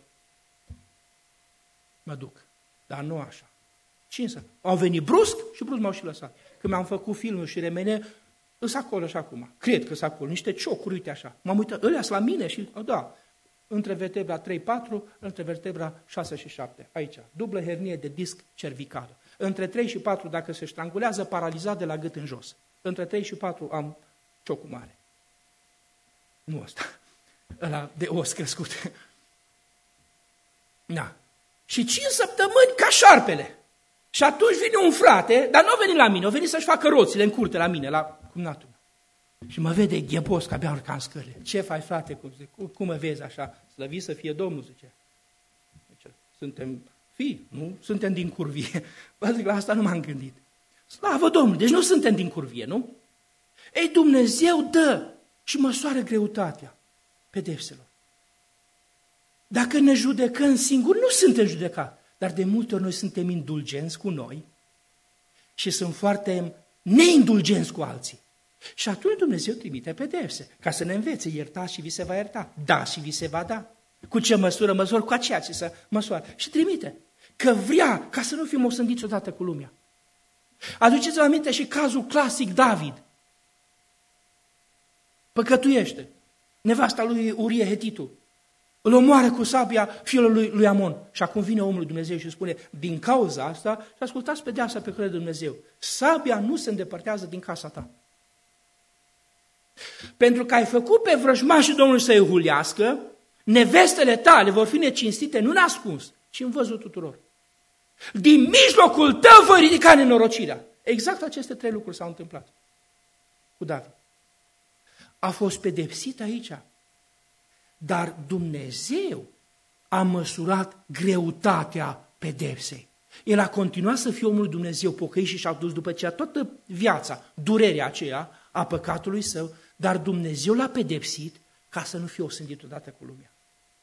mă duc, dar nu așa. 5 săptămâni. Au venit brusc și brusc m-au și lăsat. Când mi-am făcut filmul și remene, Îs acolo și acum. Cred că sunt acolo. Niște ciocuri, uite așa. M-am uitat, ălea la mine și, da, între vertebra 3-4, între vertebra 6 și 7. Aici. Dublă hernie de disc cervicală. Între 3 și 4, dacă se strangulează, paralizat de la gât în jos. Între 3 și 4 am ciocul mare. Nu ăsta. Ăla de os crescut. Da. Și 5 săptămâni ca șarpele. Și atunci vine un frate, dar nu a venit la mine, a venit să-și facă roțile în curte la mine, la cumnatul meu. Și mă vede ghebos, că abia urca în scările. Ce faci, frate? Cum mă vezi așa? Slăvit să fie Domnul, zice. Deci, suntem fii, nu? Suntem din curvie. Vă zic, la asta nu m-am gândit. Slavă Domnului, deci nu suntem din curvie, nu? Ei, Dumnezeu dă și măsoară greutatea pedepselor. Dacă ne judecăm singuri, nu suntem judecați. Dar de multe ori noi suntem indulgenți cu noi și sunt foarte neindulgenți cu alții. Și atunci Dumnezeu trimite pedepse, ca să ne învețe, iertați și vi se va ierta, da și vi se va da. Cu ce măsură măsori? Cu aceea ce să măsoară. Și trimite, că vrea ca să nu fim osândiți odată cu lumea. Aduceți-vă aminte și cazul clasic David. Păcătuiește. Nevasta lui Urie Hetitul. Îl omoară cu sabia fiul lui Amon. Și acum vine omul lui Dumnezeu și spune, din cauza asta, și ascultați pedeapsa pe care de Dumnezeu. Sabia nu se îndepărtează din casa ta. Pentru că ai făcut pe vrăjmașii Domnului să-i hulească, nevestele tale vor fi necinstite nu în ascuns, ci în văzut tuturor. Din mijlocul tău voi ridica nenorocirea. Exact aceste 3 lucruri s-au întâmplat cu David. A fost pedepsit aici. Dar Dumnezeu a măsurat greutatea pedepsei. El a continuat să fie omul lui Dumnezeu, pocăit și și-a dus după aceea toată viața, durerea aceea a păcatului său, dar Dumnezeu l-a pedepsit ca să nu fie osândit odată cu lumea.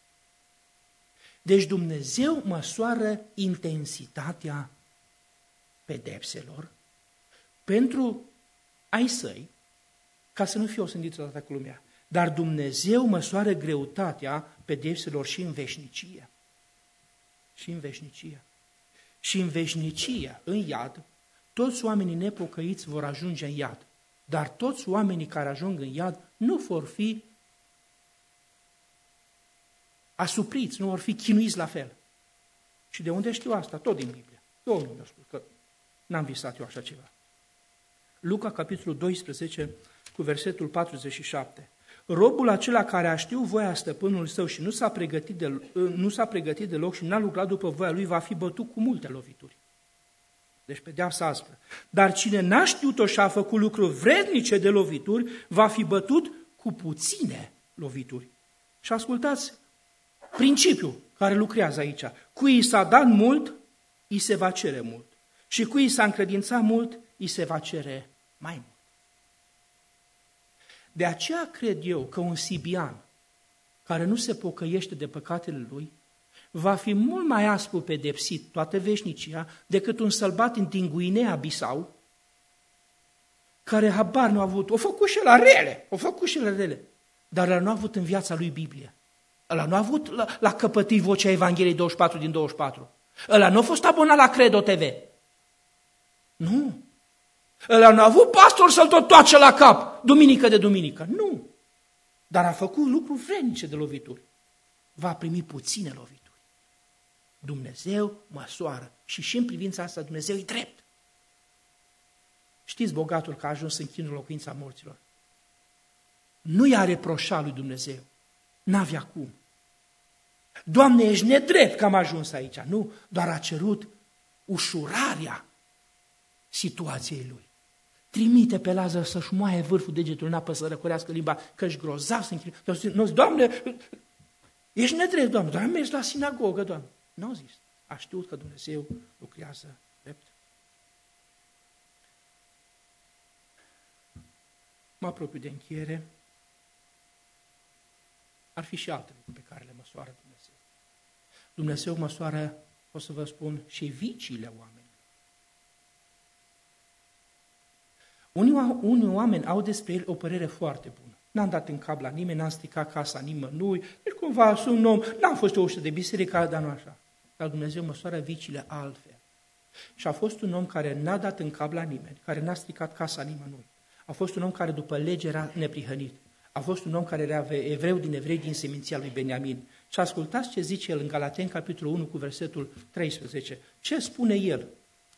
Deci Dumnezeu măsoară intensitatea pedepselor pentru ai săi, ca să nu fie osândit odată cu lumea. Dar Dumnezeu măsoară greutatea pedepselor și în veșnicie. Și în veșnicie. Și în veșnicie, în iad, toți oamenii nepocăiți vor ajunge în iad. Dar toți oamenii care ajung în iad nu vor fi asupriți, nu vor fi chinuiți la fel. Și de unde știu asta? Tot din Biblie. Domnul mi-a spus că n-am visat eu așa ceva. Luca, capitolul 12, cu versetul 47. Robul acela care a știut voia stăpânului său și nu s-a pregătit deloc și n-a lucrat după voia lui, va fi bătut cu multe lovituri. Deci pedeapsa aspră. Dar cine n-a știut-o și a făcut lucruri vrednice de lovituri, va fi bătut cu puține lovituri. Și ascultați principiul care lucrează aici. Cui i s-a dat mult, i se va cere mult. Și cui i s-a încredințat mult, i se va cere mai mult. De aceea cred eu că un sibian care nu se pocăiește de păcatele lui va fi mult mai aspru pedepsit toată veșnicia decât un sălbatic din Guinea-Bissau care habar nu a avut. O făcut și la rele, dar ăla nu a avut în viața lui Biblie. Ăla nu a avut la căpătâi vocea Evangheliei 24 din 24. Ăla nu a fost abonat la Credo TV. Nu. Ăla nu a avut pastor să-l tot toace la cap, duminică de duminică. Nu. Dar a făcut lucruri vrednice de lovituri. Va primi puține lovituri. Dumnezeu măsoară. Și în privința asta Dumnezeu e drept. Știți bogatul că a ajuns în chinul locuința morților? Nu i-a reproșat lui Dumnezeu. N-avea cum. Doamne, ești nedrept că am ajuns aici. Nu, doar a cerut ușurarea situației lui. Trimite pe Lazar să-și moaie vârful degetului în apă să răcorească limba, că-și grozav să închină. Doamne, ești nedrept, Doamne, dar am mers la sinagogă, Doamne. Nu au zis. A știut că Dumnezeu lucrează drept. Mă apropiu de încheiere. Ar fi și alte lucruri pe care le măsoară Dumnezeu. Dumnezeu măsoară, o să vă spun, și viciile oamenilor. Unii oameni au despre el o părere foarte bună. N-am dat în cap la nimeni, n-am stricat casa nimănui, deci cumva sunt un om, n-am fost o ușă de biserică, dar nu așa. Dar Dumnezeu măsoară viciile altfel. Și a fost un om care n-a dat în cap la nimeni, care n-a stricat casa nimănui. A fost un om care după lege era neprihănit. A fost un om care era evreu din evrei din seminția lui Beniamin. Și ascultați ce zice el în Galateni, capitolul 1, cu versetul 13. Ce spune el?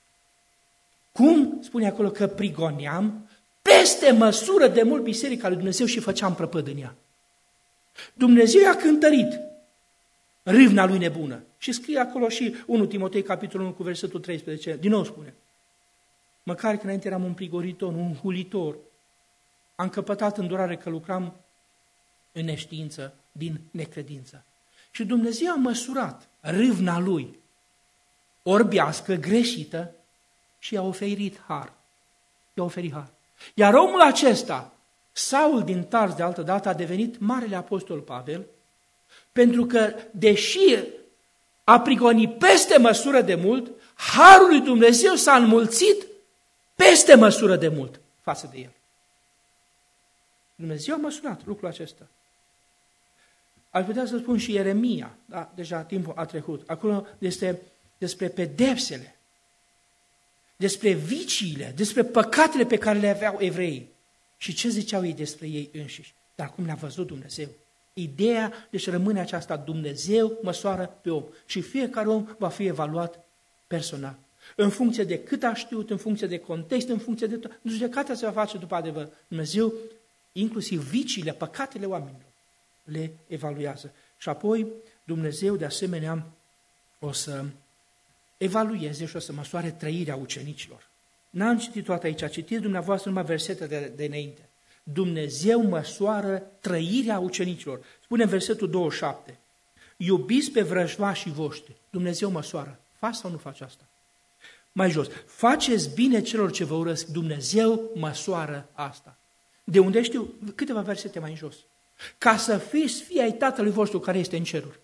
Cum spune acolo că prigoneam peste măsură de mult biserica lui Dumnezeu și făceam prăpăd în ea. Dumnezeu i-a cântărit râvna lui nebună. Și scrie acolo și 1 Timotei, capitolul 1, cu versetul 13. Din nou spune. Măcar că înainte eram un prigonitor, un hulitor, am căpătat îndurare că lucram în neștiință, din necredință. Și Dumnezeu a măsurat râvna lui, orbească, greșită, și i-a oferit har. I-a oferit har. Iar omul acesta, Saul din Tars de altă dată, a devenit Marele Apostol Pavel, pentru că, deși a prigonit peste măsură de mult, harul lui Dumnezeu s-a înmulțit peste măsură de mult față de el. Dumnezeu a măsurat lucrul acesta. Aș putea să spun și Ieremia, da, deja timpul a trecut. Acolo este despre pedepsele, despre viciile, despre păcatele pe care le aveau evreii. Și ce ziceau ei despre ei înșiși? Dar cum le-a văzut Dumnezeu? Ideea, deci rămâne aceasta, Dumnezeu măsoară pe om și fiecare om va fi evaluat personal. În funcție de cât a știut, în funcție de context, în funcție de tot. Judecata se va face după adevăr. Dumnezeu, inclusiv viciile, păcatele oamenilor, le evaluează. Și apoi Dumnezeu, de asemenea, o să evalueze și o să măsoare trăirea ucenicilor. N-am citit toată aici, citiți dumneavoastră numai versete de înainte. Dumnezeu măsoară trăirea ucenicilor. Spune în versetul 27, iubiți pe vrăjmașii voștri. Dumnezeu măsoară. Faci sau nu faci asta? Mai jos, faceți bine celor ce vă urăsc. Dumnezeu măsoară asta. De unde știu? Câteva versete mai în jos. Ca să fiți fii ai Tatălui vostru care este în ceruri.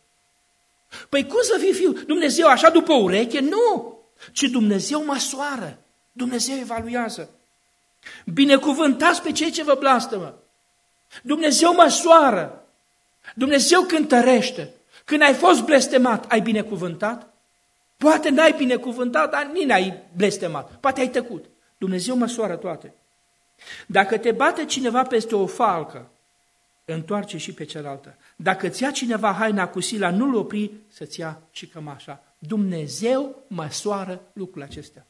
Păi cum să fii fiu? Dumnezeu așa după ureche? Nu! Ci Dumnezeu măsoară. Dumnezeu evaluează. Binecuvântați pe cei ce vă blastămă. Dumnezeu măsoară. Dumnezeu cântărește. Când ai fost blestemat, ai binecuvântat? Poate n-ai binecuvântat, dar nici n-ai blestemat. Poate ai tăcut. Dumnezeu măsoară toate. Dacă te bate cineva peste o falcă, întoarce și pe cealaltă. Dacă ți ia cineva haina cu sila, nu-l opri să-ți ia și cămașa. Dumnezeu măsoară lucrurile acestea.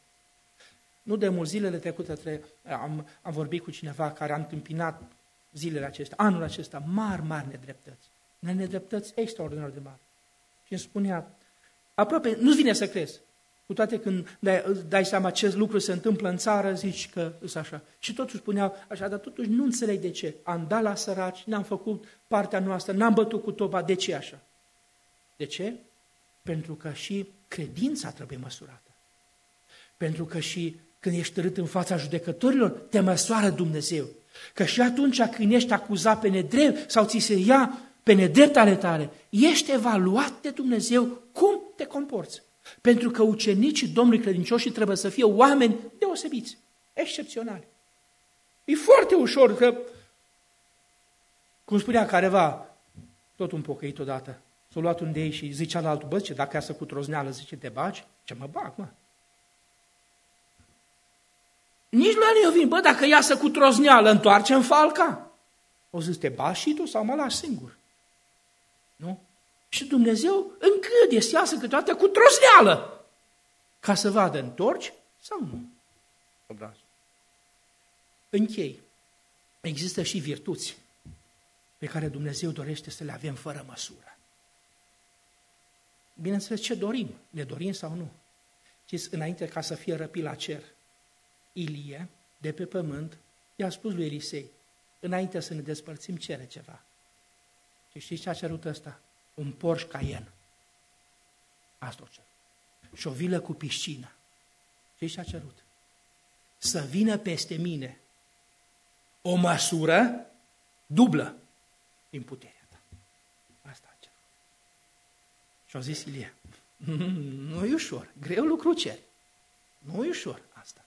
Nu de mult, zilele trecute am vorbit cu cineva care a întâmpinat zilele acestea, anul acesta, mari nedreptăți. Nedreptăți extraordinar de mari. Și îmi spunea, aproape, nu-ți vine să crezi. Cu toate când dai seama ce lucru se întâmplă în țară, zici că e așa. Și totuși spuneau așa, dar totuși nu înțeleg de ce. Am dat la săraci, n-am făcut partea noastră, n-am bătut cu toba, de ce așa? De ce? Pentru că și credința trebuie măsurată. Pentru că și când ești târât în fața judecătorilor, te măsoară Dumnezeu. Că și atunci când ești acuzat pe nedrept sau ți se ia pe nedrept ale tale, ești evaluat de Dumnezeu cum te comporți. Pentru că ucenicii Domnului credincioși trebuie să fie oameni deosebiți, excepționali. E foarte ușor că, cum spunea careva, tot un pocăit odată, s-a luat un de ei și zicea la altul, bă, ce dacă iasă cu trozneală, zice, te bagi? Ce mă bag, mă? Nici la eu vin, bă, dacă iasă cu trozneală, întoarce-mi falca. O zis, te bagi și tu sau mă lași singur? Nu? Și Dumnezeu încâde să iasă câteodată cu trozneală, ca să vadă, întorci sau nu? Închei. Există și virtuți pe care Dumnezeu dorește să le avem fără măsură. Bineînțeles, ce dorim? Le dorim sau nu? Știți, înainte ca să fie răpit la cer, Ilie, de pe pământ, i-a spus lui Elisei, înainte să ne despărțim, cere ceva. Și știți ce a cerut ăsta? Un Porsche Cayenne. Asta o cer. Și o vilă cu piscină. Știți ce a cerut? Să vină peste mine o măsură dublă din puterea ta. Asta a cerut. Și a zis Ilie, nu e ușor, greu lucru ceri. Nu e ușor asta.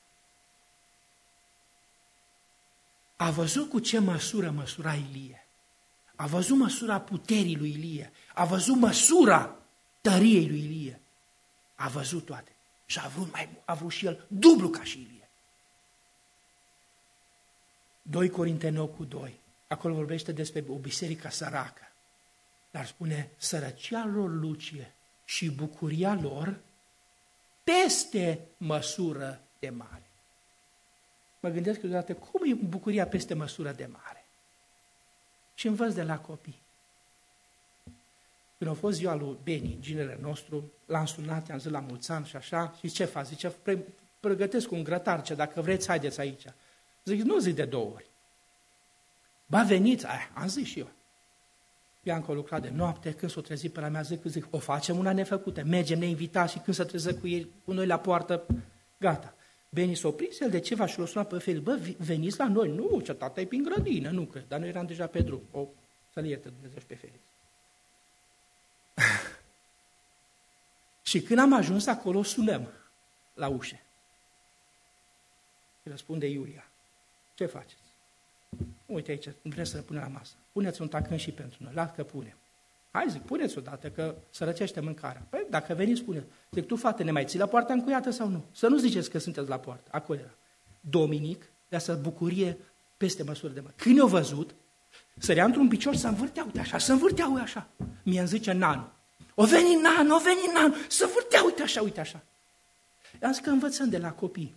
A văzut cu ce măsură măsura Ilie. A văzut măsura puterii lui Ilie. A văzut măsura tăriei lui Ilie. A văzut toate. Și a vrut și el dublu ca și Ilie. 2 Corinteni 8:2. Acolo vorbește despre o biserică săracă. Dar spune, sărăcia lor lucie și bucuria lor peste măsură de mare. Mă gândesc câteodată, cum e bucuria peste măsură de mare? Și învăț de la copii. Când a fost ziua lui Beni, ginele nostru, l-am sunat, i-am zis la mulți ani și așa, și ce faci? Zice, pregătesc un grătarce, dacă vreți, haideți aici. Zic, nu zic de 2 ori. Ba, veniți, am zis și eu. Bianca a lucrat de noapte, când s-o trezit pe la mea, zic, o facem una nefăcută, mergem neinvitați și când se treză cu noi la poartă, gata. Beni s-a prins el de ceva și l-a sunat pe Felix, bă, veniți la noi. Nu, ce tata e prin grădină, nu cred, dar noi eram deja pe drum. Să-l ierte Dumnezeu și pe Felix. Și când am ajuns acolo, sunăm la ușă. Și răspunde Iulia, ce faceți? Uite aici, vrem să ne punem la masă. Puneți un tacân și pentru noi, las că punem. Hai, zic, puneți odată, că sărăcește mâncarea. Păi, dacă veniți, puneți. Zic, tu, fată, ne mai ții la poartă încuiată sau nu? Să nu ziceți că sunteți la poartă. Acolo era. Dominic, de asta bucurie peste măsură de mare. Când i-a văzut, sărea într-un picior, să învârtea, uite așa, să învârtea, uite așa. Mie îmi zice Nanu. O veni Nanu, să învârtea, uite așa, uite așa. I-am zis că învățăm de la copii.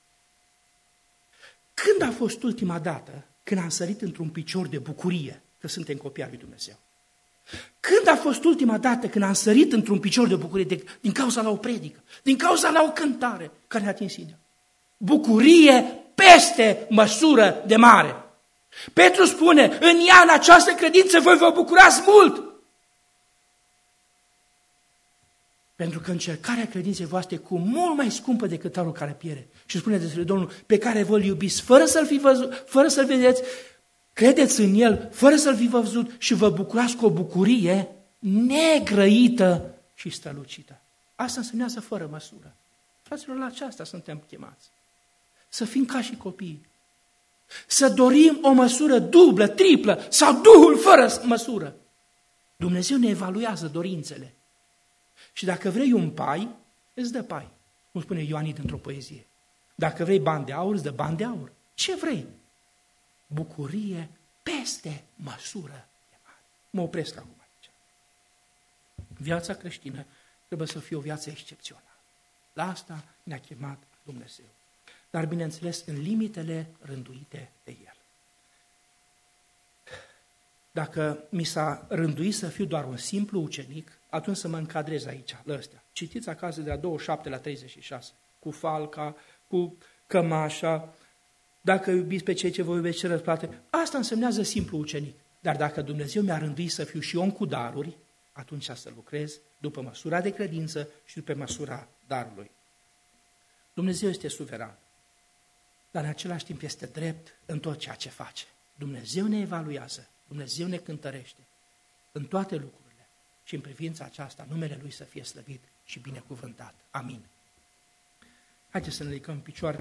Când a fost ultima dată când am sărit într-un picior de bucurie că suntem copii al lui Dumnezeu? Când a fost ultima dată când am sărit într-un picior de bucurie din cauza la o predică, din cauza la o cântare care ne-a atins inima? Bucurie peste măsură de mare. Petru spune, în ea, în această credință, voi vă bucurați mult. Pentru că încercarea credinței voastre e cu mult mai scumpă decât aurul care pierde. Și spune despre Domnul, pe care vă-l iubiți fără să-l fi văzut, fără să-l vedeți, credeți în el, fără să-l fi văzut și vă bucurați cu o bucurie negrăită și strălucită. Asta însemnează fără măsură. Fraților, la aceasta suntem chemați. Să fim ca și copiii. Să dorim o măsură dublă, triplă sau Duhul fără măsură. Dumnezeu ne evaluează dorințele. Și dacă vrei un pai, îți dă pai. Cum spune Ioanid într-o poezie. Dacă vrei bani de aur, îți dă bani de aur. Ce vrei? Bucurie peste măsură de mare. Mă opresc acum aici. Viața creștină trebuie să fie o viață excepțională. La asta ne-a chemat Dumnezeu. Dar, bineînțeles, în limitele rânduite de El. Dacă mi s-a rânduit să fiu doar un simplu ucenic, atunci să mă încadrez aici, la ăstea. Citiți acasă de la 27 la 36, cu falca, cu cămașa, dacă iubiți pe cei ce vă iubesc, ce răsplate. Asta însemnează simplu ucenic. Dar dacă Dumnezeu mi-a rânduit să fiu și om cu daruri, atunci să lucrez după măsura de credință și după măsura darului. Dumnezeu este suveran, dar în același timp este drept în tot ceea ce face. Dumnezeu ne evaluează, Dumnezeu ne cântărește în toate lucrurile și în privința aceasta numele Lui să fie slăvit și binecuvântat. Amin. Haideți să ne ridicăm în picioare.